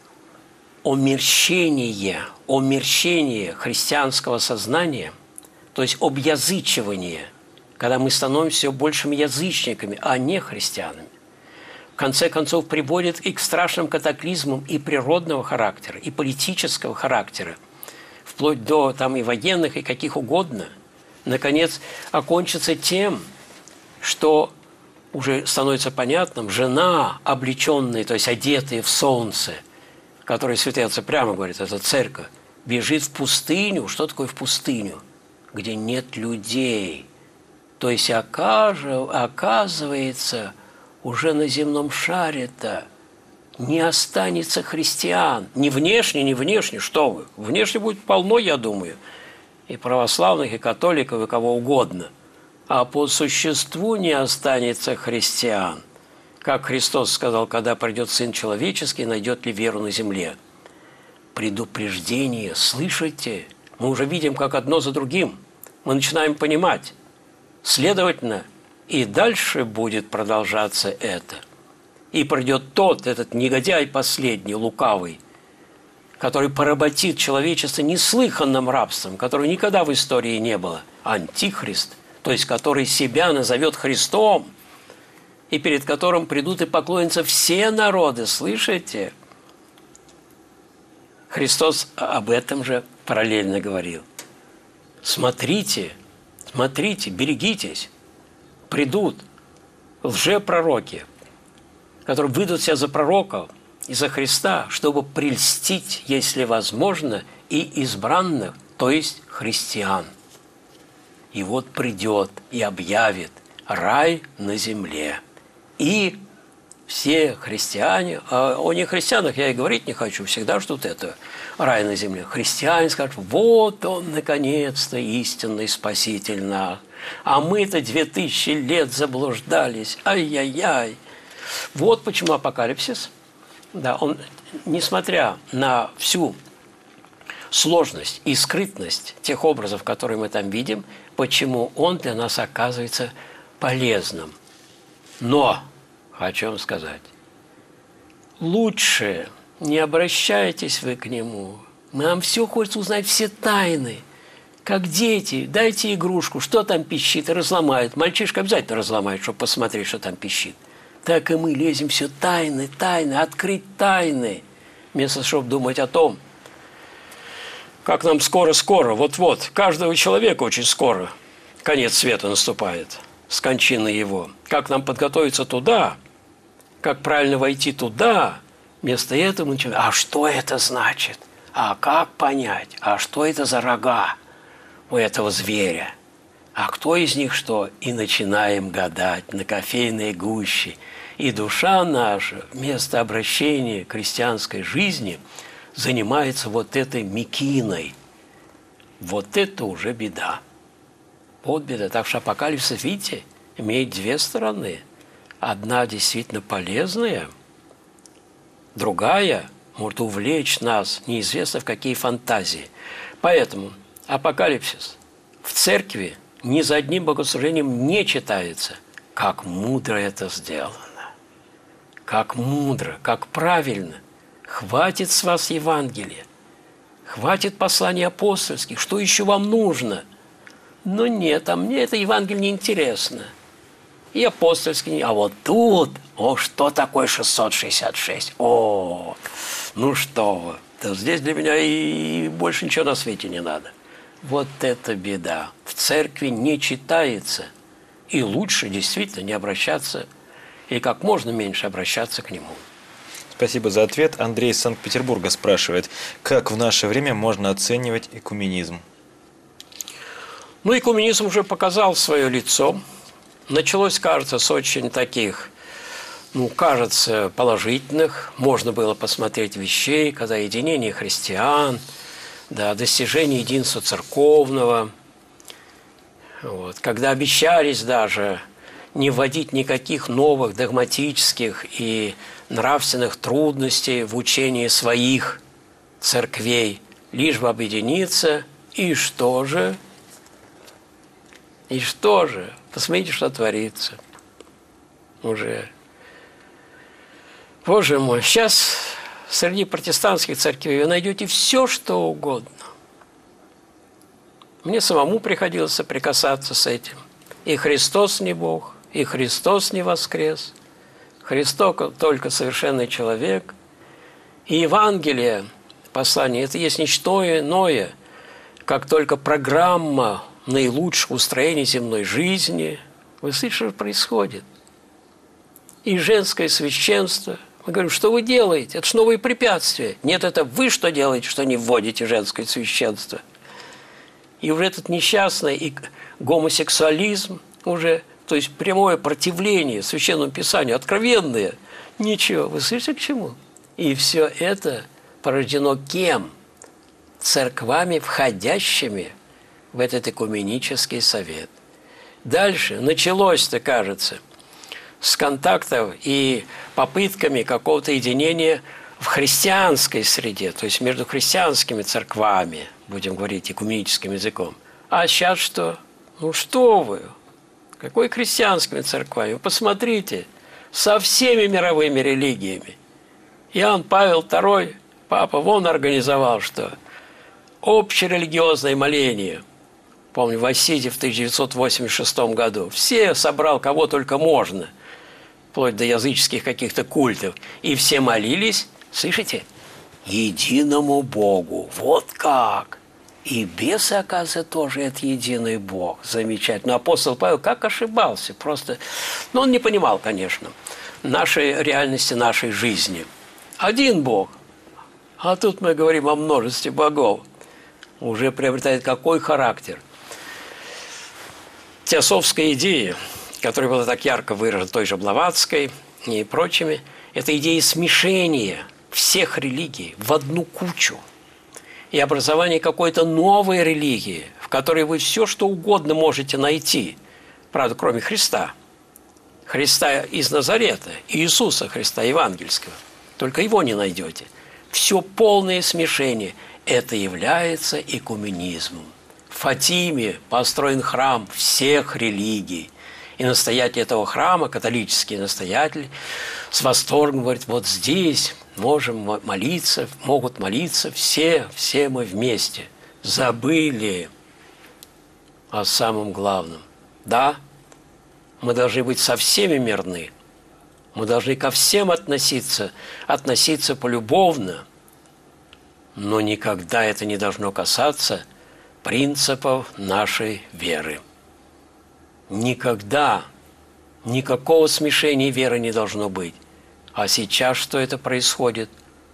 B: Омерщение, омерщение христианского сознания, то есть объязычивание, когда мы становимся все большими язычниками, а не христианами, в конце концов приводит и к страшным катаклизмам и природного характера, и политического характера, вплоть до там и военных, и каких угодно. Наконец, окончится тем, что уже становится понятным, жена, облеченная, то есть одетая в солнце, которая святые отцы прямо говорят, это церковь, бежит в пустыню. Что такое в пустыню? Где нет людей. То есть оказывается, уже на земном шаре-то не останется христиан. Ни внешне, ни внешне. Что вы? Внешне будет полно, я думаю, и православных, и католиков, и кого угодно. А по существу не останется христиан. Как Христос сказал, когда придет Сын Человеческий, найдет ли веру на земле. Предупреждение, слышите? Мы уже видим, как одно за другим. Мы начинаем понимать. Следовательно, и дальше будет продолжаться это. И придет тот, этот негодяй последний, лукавый, который поработит человечество неслыханным рабством, которого никогда в истории не было. Антихрист, то есть который себя назовет Христом, и перед которым придут и поклонятся все народы. Слышите? Христос об этом же параллельно говорил. Смотрите, Смотрите, берегитесь. Придут лжепророки, которые выйдут себя за пророков и за Христа, чтобы прельстить, если возможно, и избранных, то есть христиан. И вот придет и объявит рай на земле. И все христиане, а о нехристианах я и говорить не хочу, всегда ждут этого, рай на земле. Христиане скажут: вот он, наконец-то, истинный Спаситель наш. А мы-то две тысячи лет заблуждались. Ай-яй-яй. Вот почему апокалипсис, да, он, несмотря на всю сложность и скрытность тех образов, которые мы там видим, почему он для нас оказывается полезным. Но, хочу вам сказать, лучше не обращайтесь вы к нему. Нам все хочется узнать, все тайны. Как дети, дайте игрушку, что там пищит, и разломают. Мальчишка обязательно разломает, чтобы посмотреть, что там пищит. Так и мы лезем все тайны, тайны, открыть тайны, вместо того, чтобы думать о том, как нам скоро-скоро, вот-вот, каждого человека очень скоро конец света наступает, с кончины его. Как нам подготовиться туда, как правильно войти туда, вместо этого мы начинаем: а что это значит? А как понять? А что это за рога у этого зверя? А кто из них что? И начинаем гадать на кофейной гуще. И душа наша вместо обращения к христианской жизни занимается вот этой мекиной. Вот это уже беда. Вот беда. Так что апокалипсис, видите, имеет две стороны. Одна действительно полезная, другая может увлечь нас неизвестно в какие фантазии. Поэтому апокалипсис в церкви ни за одним богослужением не читается. Как мудро это сделано. Как мудро, как правильно. Хватит с вас Евангелия. Хватит посланий апостольских. Что еще вам нужно? Но нет, а мне это Евангелие не интересно. И апостольский не. А вот тут, о, что такое шестьсот шестьдесят шесть? О, ну что вы. Да здесь для меня и больше ничего на свете не надо. Вот это беда. В церкви не читается. И лучше действительно не обращаться, и как можно меньше обращаться к нему.
A: Спасибо за ответ. Андрей из Санкт-Петербурга спрашивает, как в наше время можно оценивать экуменизм?
B: Ну, экуменизм уже показал свое лицо. Началось, кажется, с очень таких, ну, кажется, положительных. Можно было посмотреть вещей, когда единение христиан, да, достижение единства церковного. Вот. Когда обещались даже не вводить никаких новых догматических и нравственных трудностей в учении своих церквей, лишь бы объединиться. И что же? И что же? Посмотрите, что творится. Уже. Боже мой, сейчас среди протестантских церквей вы найдете все, что угодно. Мне самому приходилось соприкасаться с этим. И Христос не Бог, и Христос не воскрес. Христос только совершенный человек. И Евангелие, послание, это есть ничто иное, как только программа наилучшего устроения земной жизни. Вы слышите, что происходит? И женское священство. Мы говорим, что вы делаете? Это же новые препятствия. Нет, это вы что делаете, что не вводите женское священство? И уже этот несчастный и гомосексуализм уже, то есть прямое противление Священному Писанию, откровенное. Ничего, вы слышите, к чему? И все это порождено кем? Церквами, входящими в этот экуменический совет. Дальше началось-то, кажется, с контактов и попытками какого-то единения в христианской среде, то есть между христианскими церквами, будем говорить экуменическим языком. А сейчас что? Ну что вы? Какой христианскими церквами? Вы посмотрите, со всеми мировыми религиями. Иоанн Павел второй, папа, вон организовал что? Общерелигиозное моление. Помню, в Ассизе в тысяча девятьсот восемьдесят шестом году. Все собрал, кого только можно, вплоть до языческих каких-то культов. И все молились, слышите, единому Богу. Вот как. И бесы, оказывается, тоже это единый Бог. Замечательно. Но апостол Павел как ошибался. Просто, ну, он не понимал, конечно, нашей реальности, нашей жизни. Один Бог. А тут мы говорим о множестве богов. Уже приобретает какой характер. Теософская идея, которая была так ярко выражена той же Блаватской и прочими, это идея смешения всех религий в одну кучу. И образование какой-то новой религии, в которой вы все, что угодно можете найти. Правда, кроме Христа. Христа из Назарета, Иисуса Христа Евангельского. Только его не найдете. Все полное смешение. Это является экуменизмом. В Фатиме построен храм всех религий. И настоятель этого храма, католический настоятель, с восторгом говорит, вот здесь можем молиться, могут молиться все, все мы вместе. Забыли о самом главном. Да, мы должны быть со всеми мирны. Мы должны ко всем относиться, относиться полюбовно. Но никогда это не должно касаться принципов нашей веры. Никогда никакого смешения веры не должно быть. А сейчас что это происходит?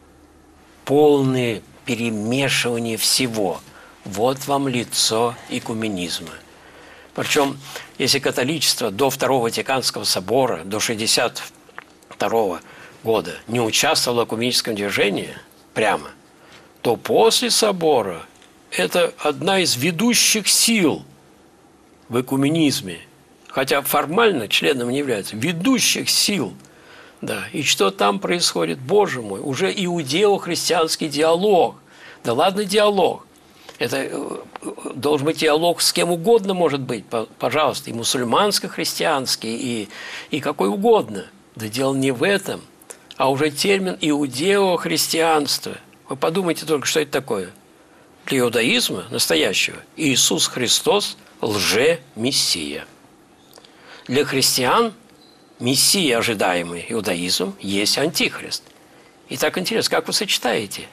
B: Полное перемешивание всего. Вот вам лицо экуменизма. Причем, если католичество до Второго Ватиканского собора, до шестьдесят второго года не участвовало в экуменическом движении прямо, то после собора это одна из ведущих сил в экуменизме, хотя формально членом не является, ведущих сил. Да. И что там происходит? Боже мой, уже иудео-христианский диалог. Да ладно диалог. Это должен быть диалог с кем угодно, может быть, пожалуйста, и мусульманско-христианский, и, и какой угодно. Да дело не в этом, а уже термин иудео-христианство. Вы подумайте только, что это такое. Для иудаизма настоящего Иисус Христос – лже-мессия. Для христиан мессия, ожидаемый иудаизм, есть антихрист. И так интересно, как вы сочетаете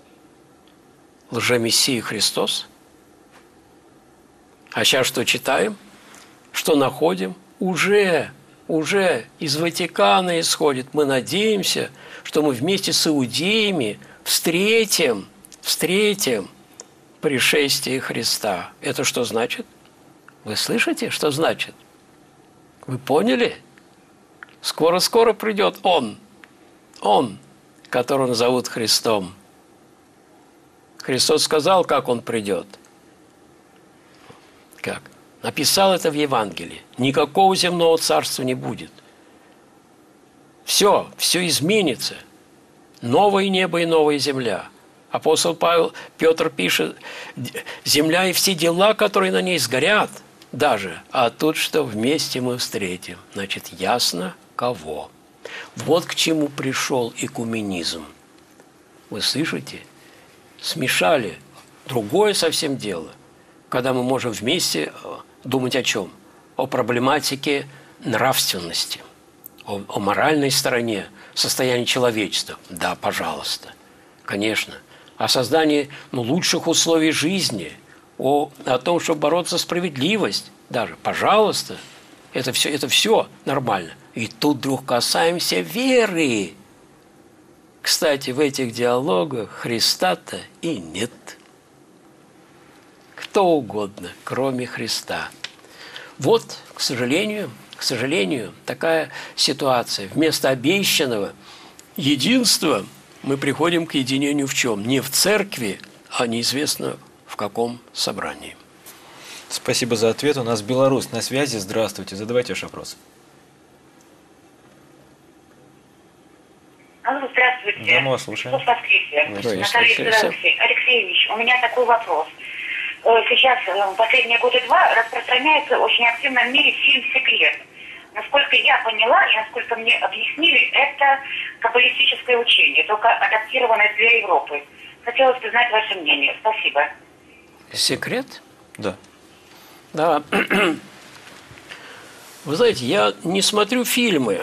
B: лже-мессия Христос? А сейчас что читаем? Что находим? Уже, уже из Ватикана исходит. Мы надеемся, что мы вместе с иудеями встретим, встретим пришествие Христа. Это что значит? Вы слышите, что значит? Вы поняли? Скоро-скоро придет Он. Он, которого зовут Христом. Христос сказал, как Он придет. Как? Написал это в Евангелии. Никакого земного царства не будет. Все, все изменится. Новое небо и новая земля. Апостол Павел, Петр пишет, земля и все дела, которые на ней сгорят даже, а тут что вместе мы встретим. Значит, ясно, кого. Вот к чему пришел экуменизм. Вы слышите? Смешали. Другое совсем дело, когда мы можем вместе думать о чем? О проблематике нравственности, о, о моральной стороне состояния человечества. Да, пожалуйста, конечно. О создании ну, лучших условий жизни, о, о том, чтобы бороться за справедливость даже. Пожалуйста, это все, это все нормально. И тут вдруг касаемся веры. Кстати, в этих диалогах Христа-то и нет. Кто угодно, кроме Христа. Вот, к сожалению, к сожалению, такая ситуация. Вместо обещанного единства мы приходим к единению в чем? Не в церкви, а неизвестно в каком собрании.
A: Спасибо за ответ. У нас Беларусь на связи. Здравствуйте. Задавайте ваш вопрос.
F: Алло, здравствуйте.
A: Да, мы вас слушаем.
F: Наталья Алексей. Алексеевич, у меня такой вопрос. Сейчас, последние годы два, распространяется очень активно в мире фильм «Секрет». Насколько я поняла и насколько мне объяснили, это каббалистическое учение, только адаптированное для Европы. Хотелось бы знать ваше мнение. Спасибо.
B: «Секрет»?
A: Да.
B: Да. Вы знаете, я не смотрю фильмы.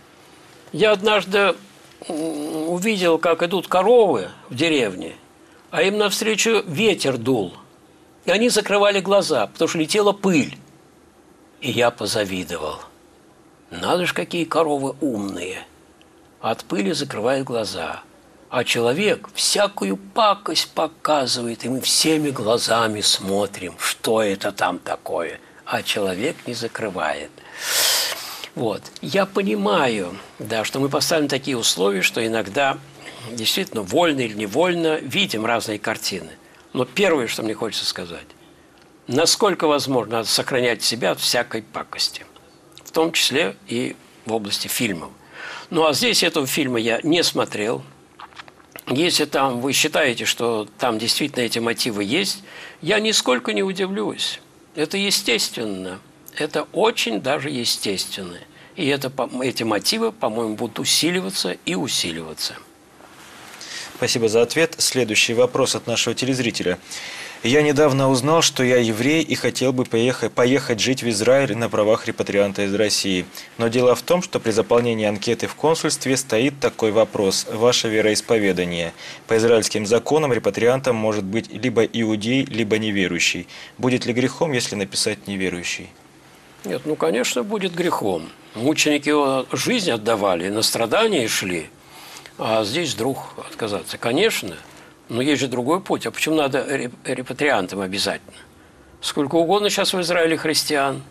B: Я однажды увидел, как идут коровы в деревне, а им навстречу ветер дул. И они закрывали глаза, потому что летела пыль. И я позавидовал. Надо ж, какие коровы умные. От пыли закрывают глаза. А человек всякую пакость показывает, и мы всеми глазами смотрим, что это там такое. А человек не закрывает. Вот. Я понимаю, да, что мы поставим такие условия, что иногда действительно вольно или невольно видим разные картины. Но первое, что мне хочется сказать, насколько возможно надо сохранять себя от всякой пакости, в том числе и в области фильмов. Ну а здесь этого фильма я не смотрел. Если там вы считаете, что там действительно эти мотивы есть, я нисколько не удивлюсь. Это естественно. Это очень даже естественно. И это, эти мотивы, по-моему, будут усиливаться и усиливаться.
A: Спасибо за ответ. Следующий вопрос от нашего телезрителя. Я недавно узнал, что я еврей и хотел бы поехать, поехать жить в Израиль на правах репатрианта из России. Но дело в том, что при заполнении анкеты в консульстве стоит такой вопрос. Ваше вероисповедание. По израильским законам репатриантом может быть либо иудей, либо неверующий. Будет ли грехом, если написать неверующий?
B: Нет, ну, конечно, будет грехом. Мученики его жизнь отдавали, на страдания шли. А здесь вдруг отказаться. Конечно. Но есть же другой путь. А почему надо репатриантам обязательно? Сколько угодно сейчас в Израиле христиан.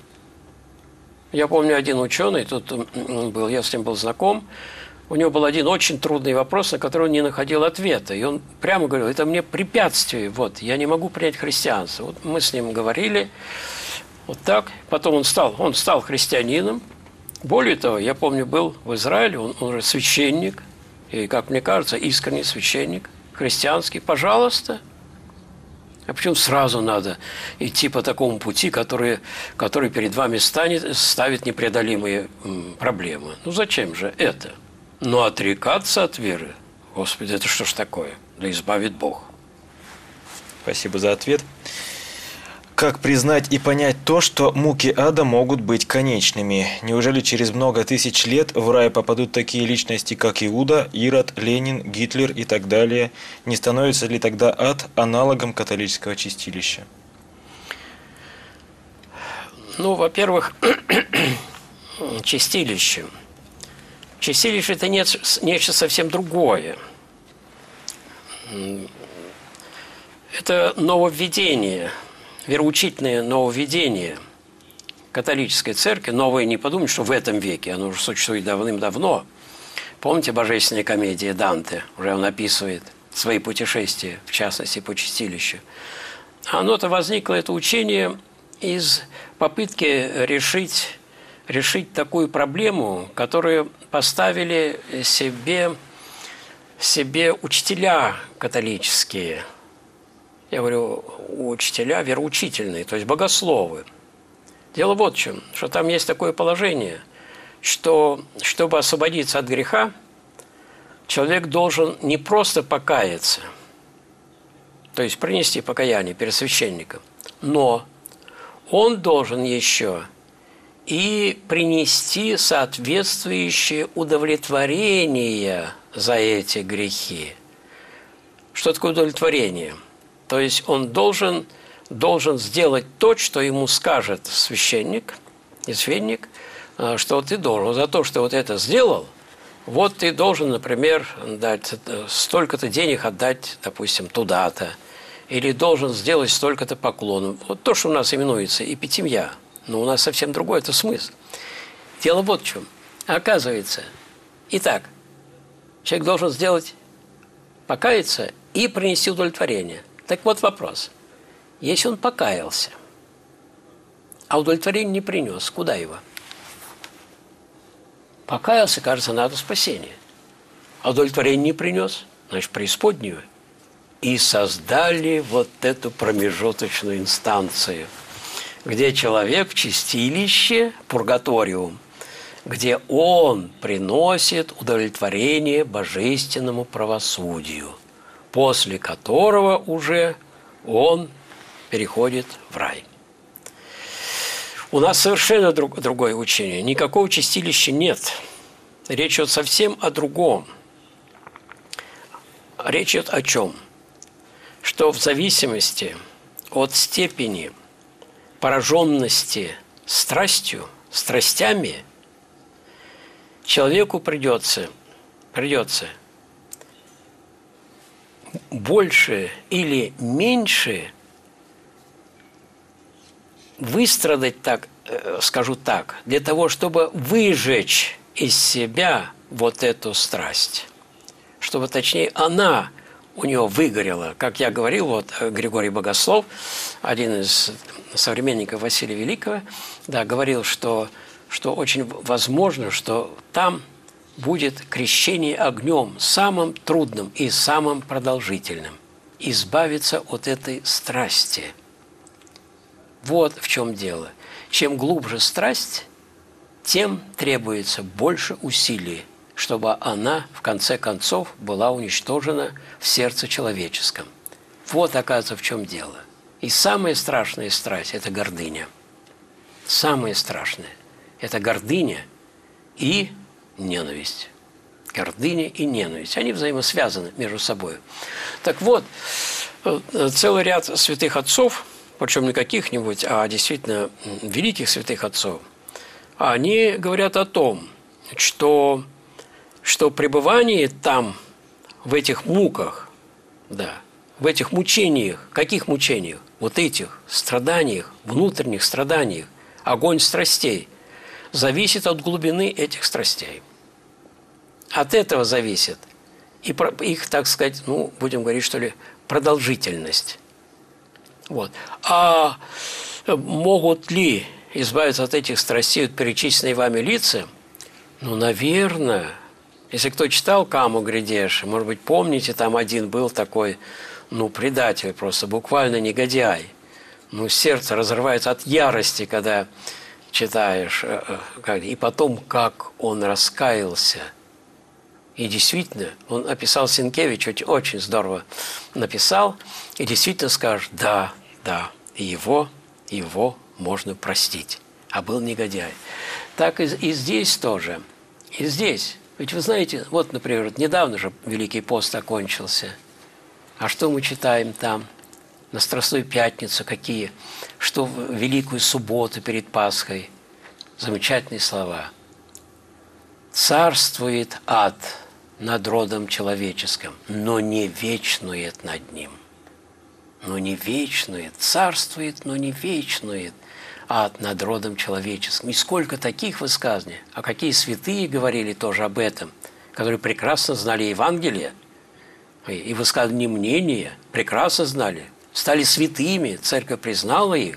B: Я помню, один ученый, тут был, я с ним был знаком, у него был один очень трудный вопрос, на который он не находил ответа. И он прямо говорил, это мне препятствие, вот, я не могу принять христианство. Вот мы с ним говорили, вот так. Потом он стал, он стал христианином. Более того, я помню, был в Израиле, он, он уже священник, и, как мне кажется, искренний священник, христианский, пожалуйста. А почему сразу надо идти по такому пути, который, который перед вами станет, ставит непреодолимые проблемы? Ну зачем же это? Но отрекаться от веры, Господи, это что ж такое? Да избавит Бог.
A: Спасибо за ответ. Как признать и понять то, что муки ада могут быть конечными? Неужели через много тысяч лет в рай попадут такие личности, как Иуда, Ирод, Ленин, Гитлер и так далее? Не становится ли тогда ад аналогом католического чистилища?
B: Ну, во-первых, чистилище. Чистилище – это нечто совсем другое. Это нововведение – вероучительное нововведение католической церкви, новое не подумать, что в этом веке, оно уже существует давным-давно. Помните божественные комедии Данте? Уже он описывает свои путешествия, в частности, по чистилищу. Оно-то возникло, это учение, из попытки решить, решить такую проблему, которую поставили себе, себе учителя католические. Я говорю, учителя вероучительные, то есть богословы. Дело вот в чем, что там есть такое положение, что, чтобы освободиться от греха, человек должен не просто покаяться, то есть принести покаяние перед священником, но он должен еще и принести соответствующее удовлетворение за эти грехи. Что такое удовлетворение? То есть он должен, должен сделать то, что ему скажет священник, и священник, что ты должен. За то, что вот это сделал, вот ты должен, например, дать столько-то денег отдать, допустим, туда-то, или должен сделать столько-то поклонов. Вот то, что у нас именуется эпитимия, но у нас совсем другой это смысл. Дело вот в чем. Оказывается, итак, человек должен сделать, покаяться и принести удовлетворение. Так вот вопрос. Если он покаялся, а удовлетворение не принес, куда его? Покаялся, кажется, надо спасение. А удовлетворение не принес, значит, преисподнюю. И создали вот эту промежуточную инстанцию, где человек в чистилище, пургаториум, где он приносит удовлетворение божественному правосудию, после которого уже он переходит в рай. У нас совершенно друг, другое учение. Никакого чистилища нет. Речь идет совсем о другом. Речь идет о чем? что в зависимости от степени пораженности страстью, страстями, человеку придется, придется больше или меньше выстрадать, так, скажу так, для того, чтобы выжечь из себя вот эту страсть, чтобы, точнее, она у него выгорела. Как я говорил, вот Григорий Богослов, один из современников Василия Великого, да, говорил, что, что очень возможно, что там будет крещение огнем самым трудным и самым продолжительным. Избавиться от этой страсти. Вот в чем дело. Чем глубже страсть, тем требуется больше усилий, чтобы она, в конце концов, была уничтожена в сердце человеческом. Вот, оказывается, в чем дело. И самая страшная страсть – это гордыня. Самое страшное – это гордыня и ненависть. Гордыня и ненависть. Они взаимосвязаны между собой. Так вот, целый ряд святых отцов, причем не каких-нибудь, а действительно великих святых отцов, они говорят о том, что, что пребывание там, в этих муках, да, в этих мучениях, каких мучениях? Вот этих страданиях, внутренних страданиях, огонь страстей, зависит от глубины этих страстей. От этого зависит и их, так сказать, ну, будем говорить, что ли, продолжительность. Вот. А могут ли избавиться от этих страстей, от перечисленной вами лица? Ну, наверное. Если кто читал «Каму Грядеши», может быть, помните, там один был такой, ну, предатель просто, буквально негодяй. Ну, сердце разрывается от ярости, когда читаешь. И потом, как он раскаялся. И действительно, он описал, Сенкевич очень, очень здорово написал, и действительно скажешь, да, да, его, его можно простить. А был негодяй. Так и, и здесь тоже. И здесь. Ведь вы знаете, вот, например, недавно же Великий пост окончился. А что мы читаем там? На Страстную Пятницу какие? Что в Великую Субботу перед Пасхой? Замечательные слова. «Царствует ад над родом человеческим, но не вечнует над ним». Но не вечнует. Царствует, но не вечнует ад над родом человеческим. И сколько таких высказаний. А какие святые говорили тоже об этом, которые прекрасно знали Евангелие и высказывали мнения, прекрасно знали, стали святыми, церковь признала их.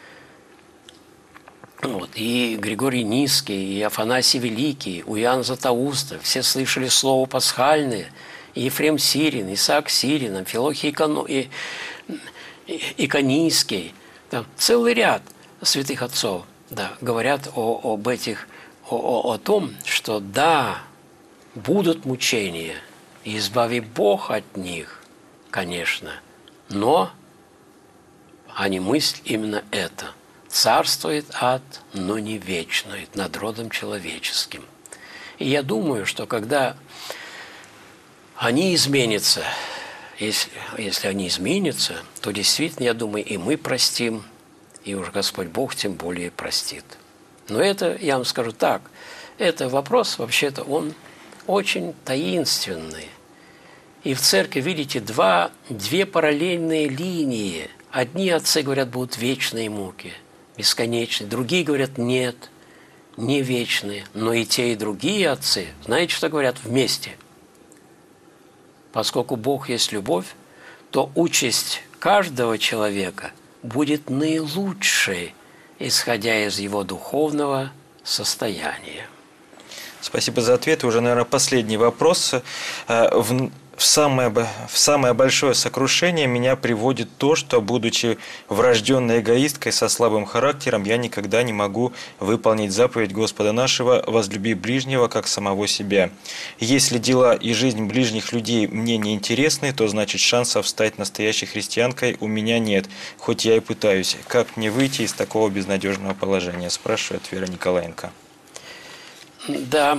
B: Вот. И Григорий Низкий, и Афанасий Великий, у Иоанна Златоуста, все слышали слово пасхальное, и Ефрем Сирин, Исаак Сирин, Амфилохий Иконо, и, и, Иконийский, там целый ряд святых отцов, да, говорят о, об этих, о, о, о том, что да, будут мучения, и избави Бог от них, конечно, но они мыслят именно это. Царствует ад, но не вечнует над родом человеческим. И я думаю, что когда они изменятся, если, если они изменятся, то действительно, я думаю, и мы простим, и уж Господь Бог тем более простит. Но это, я вам скажу так, это вопрос, вообще-то, он очень таинственный. И в церкви, видите, два, две параллельные линии. Одни отцы говорят, будут вечные муки, бесконечные. Другие говорят, нет, не вечные. Но и те, и другие отцы, знаете, что говорят? Вместе. Поскольку Бог есть любовь, то участь каждого человека будет наилучшей, исходя из его духовного состояния.
A: Спасибо за ответ. Уже, наверное, последний вопрос. В... В самое, в самое большое сокрушение меня приводит то, что, будучи врожденной эгоисткой со слабым характером, я никогда не могу выполнить заповедь Господа нашего «Возлюби ближнего, как самого себя». Если дела и жизнь ближних людей мне не интересны, то значит шансов стать настоящей христианкой у меня нет, хоть я и пытаюсь. Как мне выйти из такого безнадежного положения? Спрашивает Вера Николаенко.
B: Да.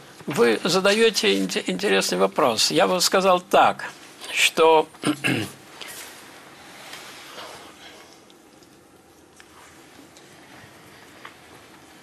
B: Вы задаете интересный вопрос. Я бы сказал так, что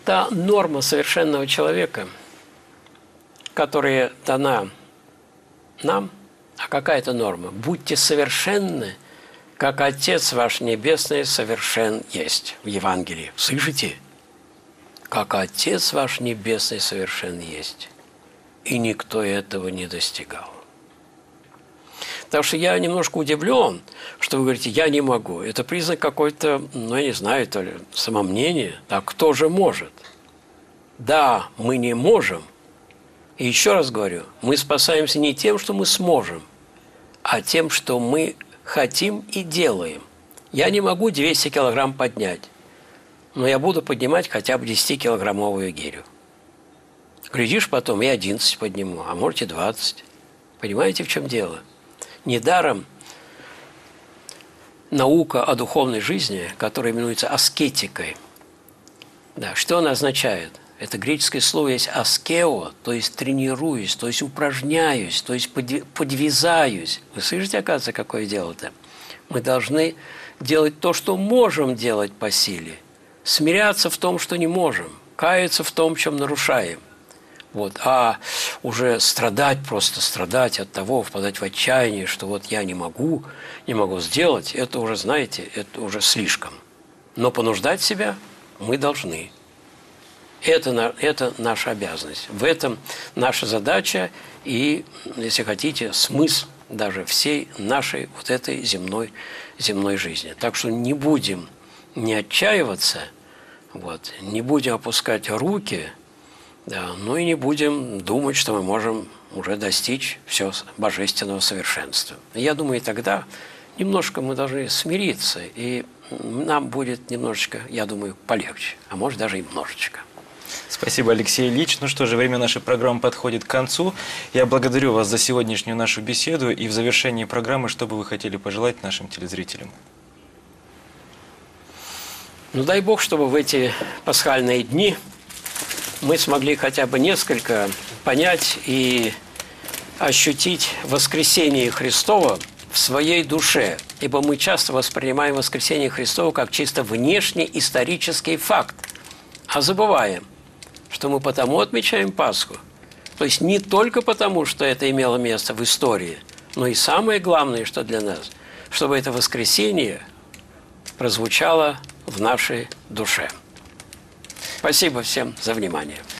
B: та норма совершенного человека, которая дана нам. А какая это норма? Будьте совершенны, как Отец ваш Небесный совершен есть в Евангелии. Слышите? Как Отец ваш Небесный совершен есть. И никто этого не достигал. Так что я немножко удивлен, что вы говорите, я не могу. Это признак какой-то, ну, я не знаю, то ли самомнения. А кто же может? Да, мы не можем. И еще раз говорю, мы спасаемся не тем, что мы сможем, а тем, что мы хотим и делаем. Я не могу двести килограмм поднять, но я буду поднимать хотя бы десятикилограммовую гирю. Глядишь, потом и одиннадцать подниму, а может и двадцать. Понимаете, в чем дело? Недаром наука о духовной жизни, которая именуется аскетикой, да, что она означает? Это греческое слово есть аскео, то есть тренируюсь, то есть упражняюсь, то есть подвязаюсь. Вы слышите, оказывается, какое дело-то? Мы должны делать то, что можем делать по силе, смиряться в том, что не можем, каяться в том, чем нарушаем. Вот. А уже страдать, просто страдать от того, впадать в отчаяние, что вот я не могу, не могу сделать, это уже, знаете, это уже слишком. Но понуждать себя мы должны. Это, это наша обязанность. В этом наша задача и, если хотите, смысл даже всей нашей вот этой земной, земной жизни. Так что не будем не отчаиваться, вот, не будем опускать руки, да, ну и не будем думать, что мы можем уже достичь все божественного совершенства. Я думаю, тогда немножко мы должны смириться, и нам будет немножечко, я думаю, полегче, а может даже и немножечко.
A: Спасибо, Алексей Ильич. Ну что же, время нашей программы подходит к концу. Я благодарю вас за сегодняшнюю нашу беседу. И в завершении программы, что бы вы хотели пожелать нашим телезрителям?
B: Ну, дай Бог, чтобы в эти пасхальные дни мы смогли хотя бы несколько понять и ощутить воскресение Христово в своей душе. Ибо мы часто воспринимаем воскресение Христово как чисто внешний исторический факт. А забываем, что мы потому отмечаем Пасху. То есть не только потому, что это имело место в истории, но и самое главное, что для нас, чтобы это воскресение прозвучало в нашей душе. Спасибо всем за внимание.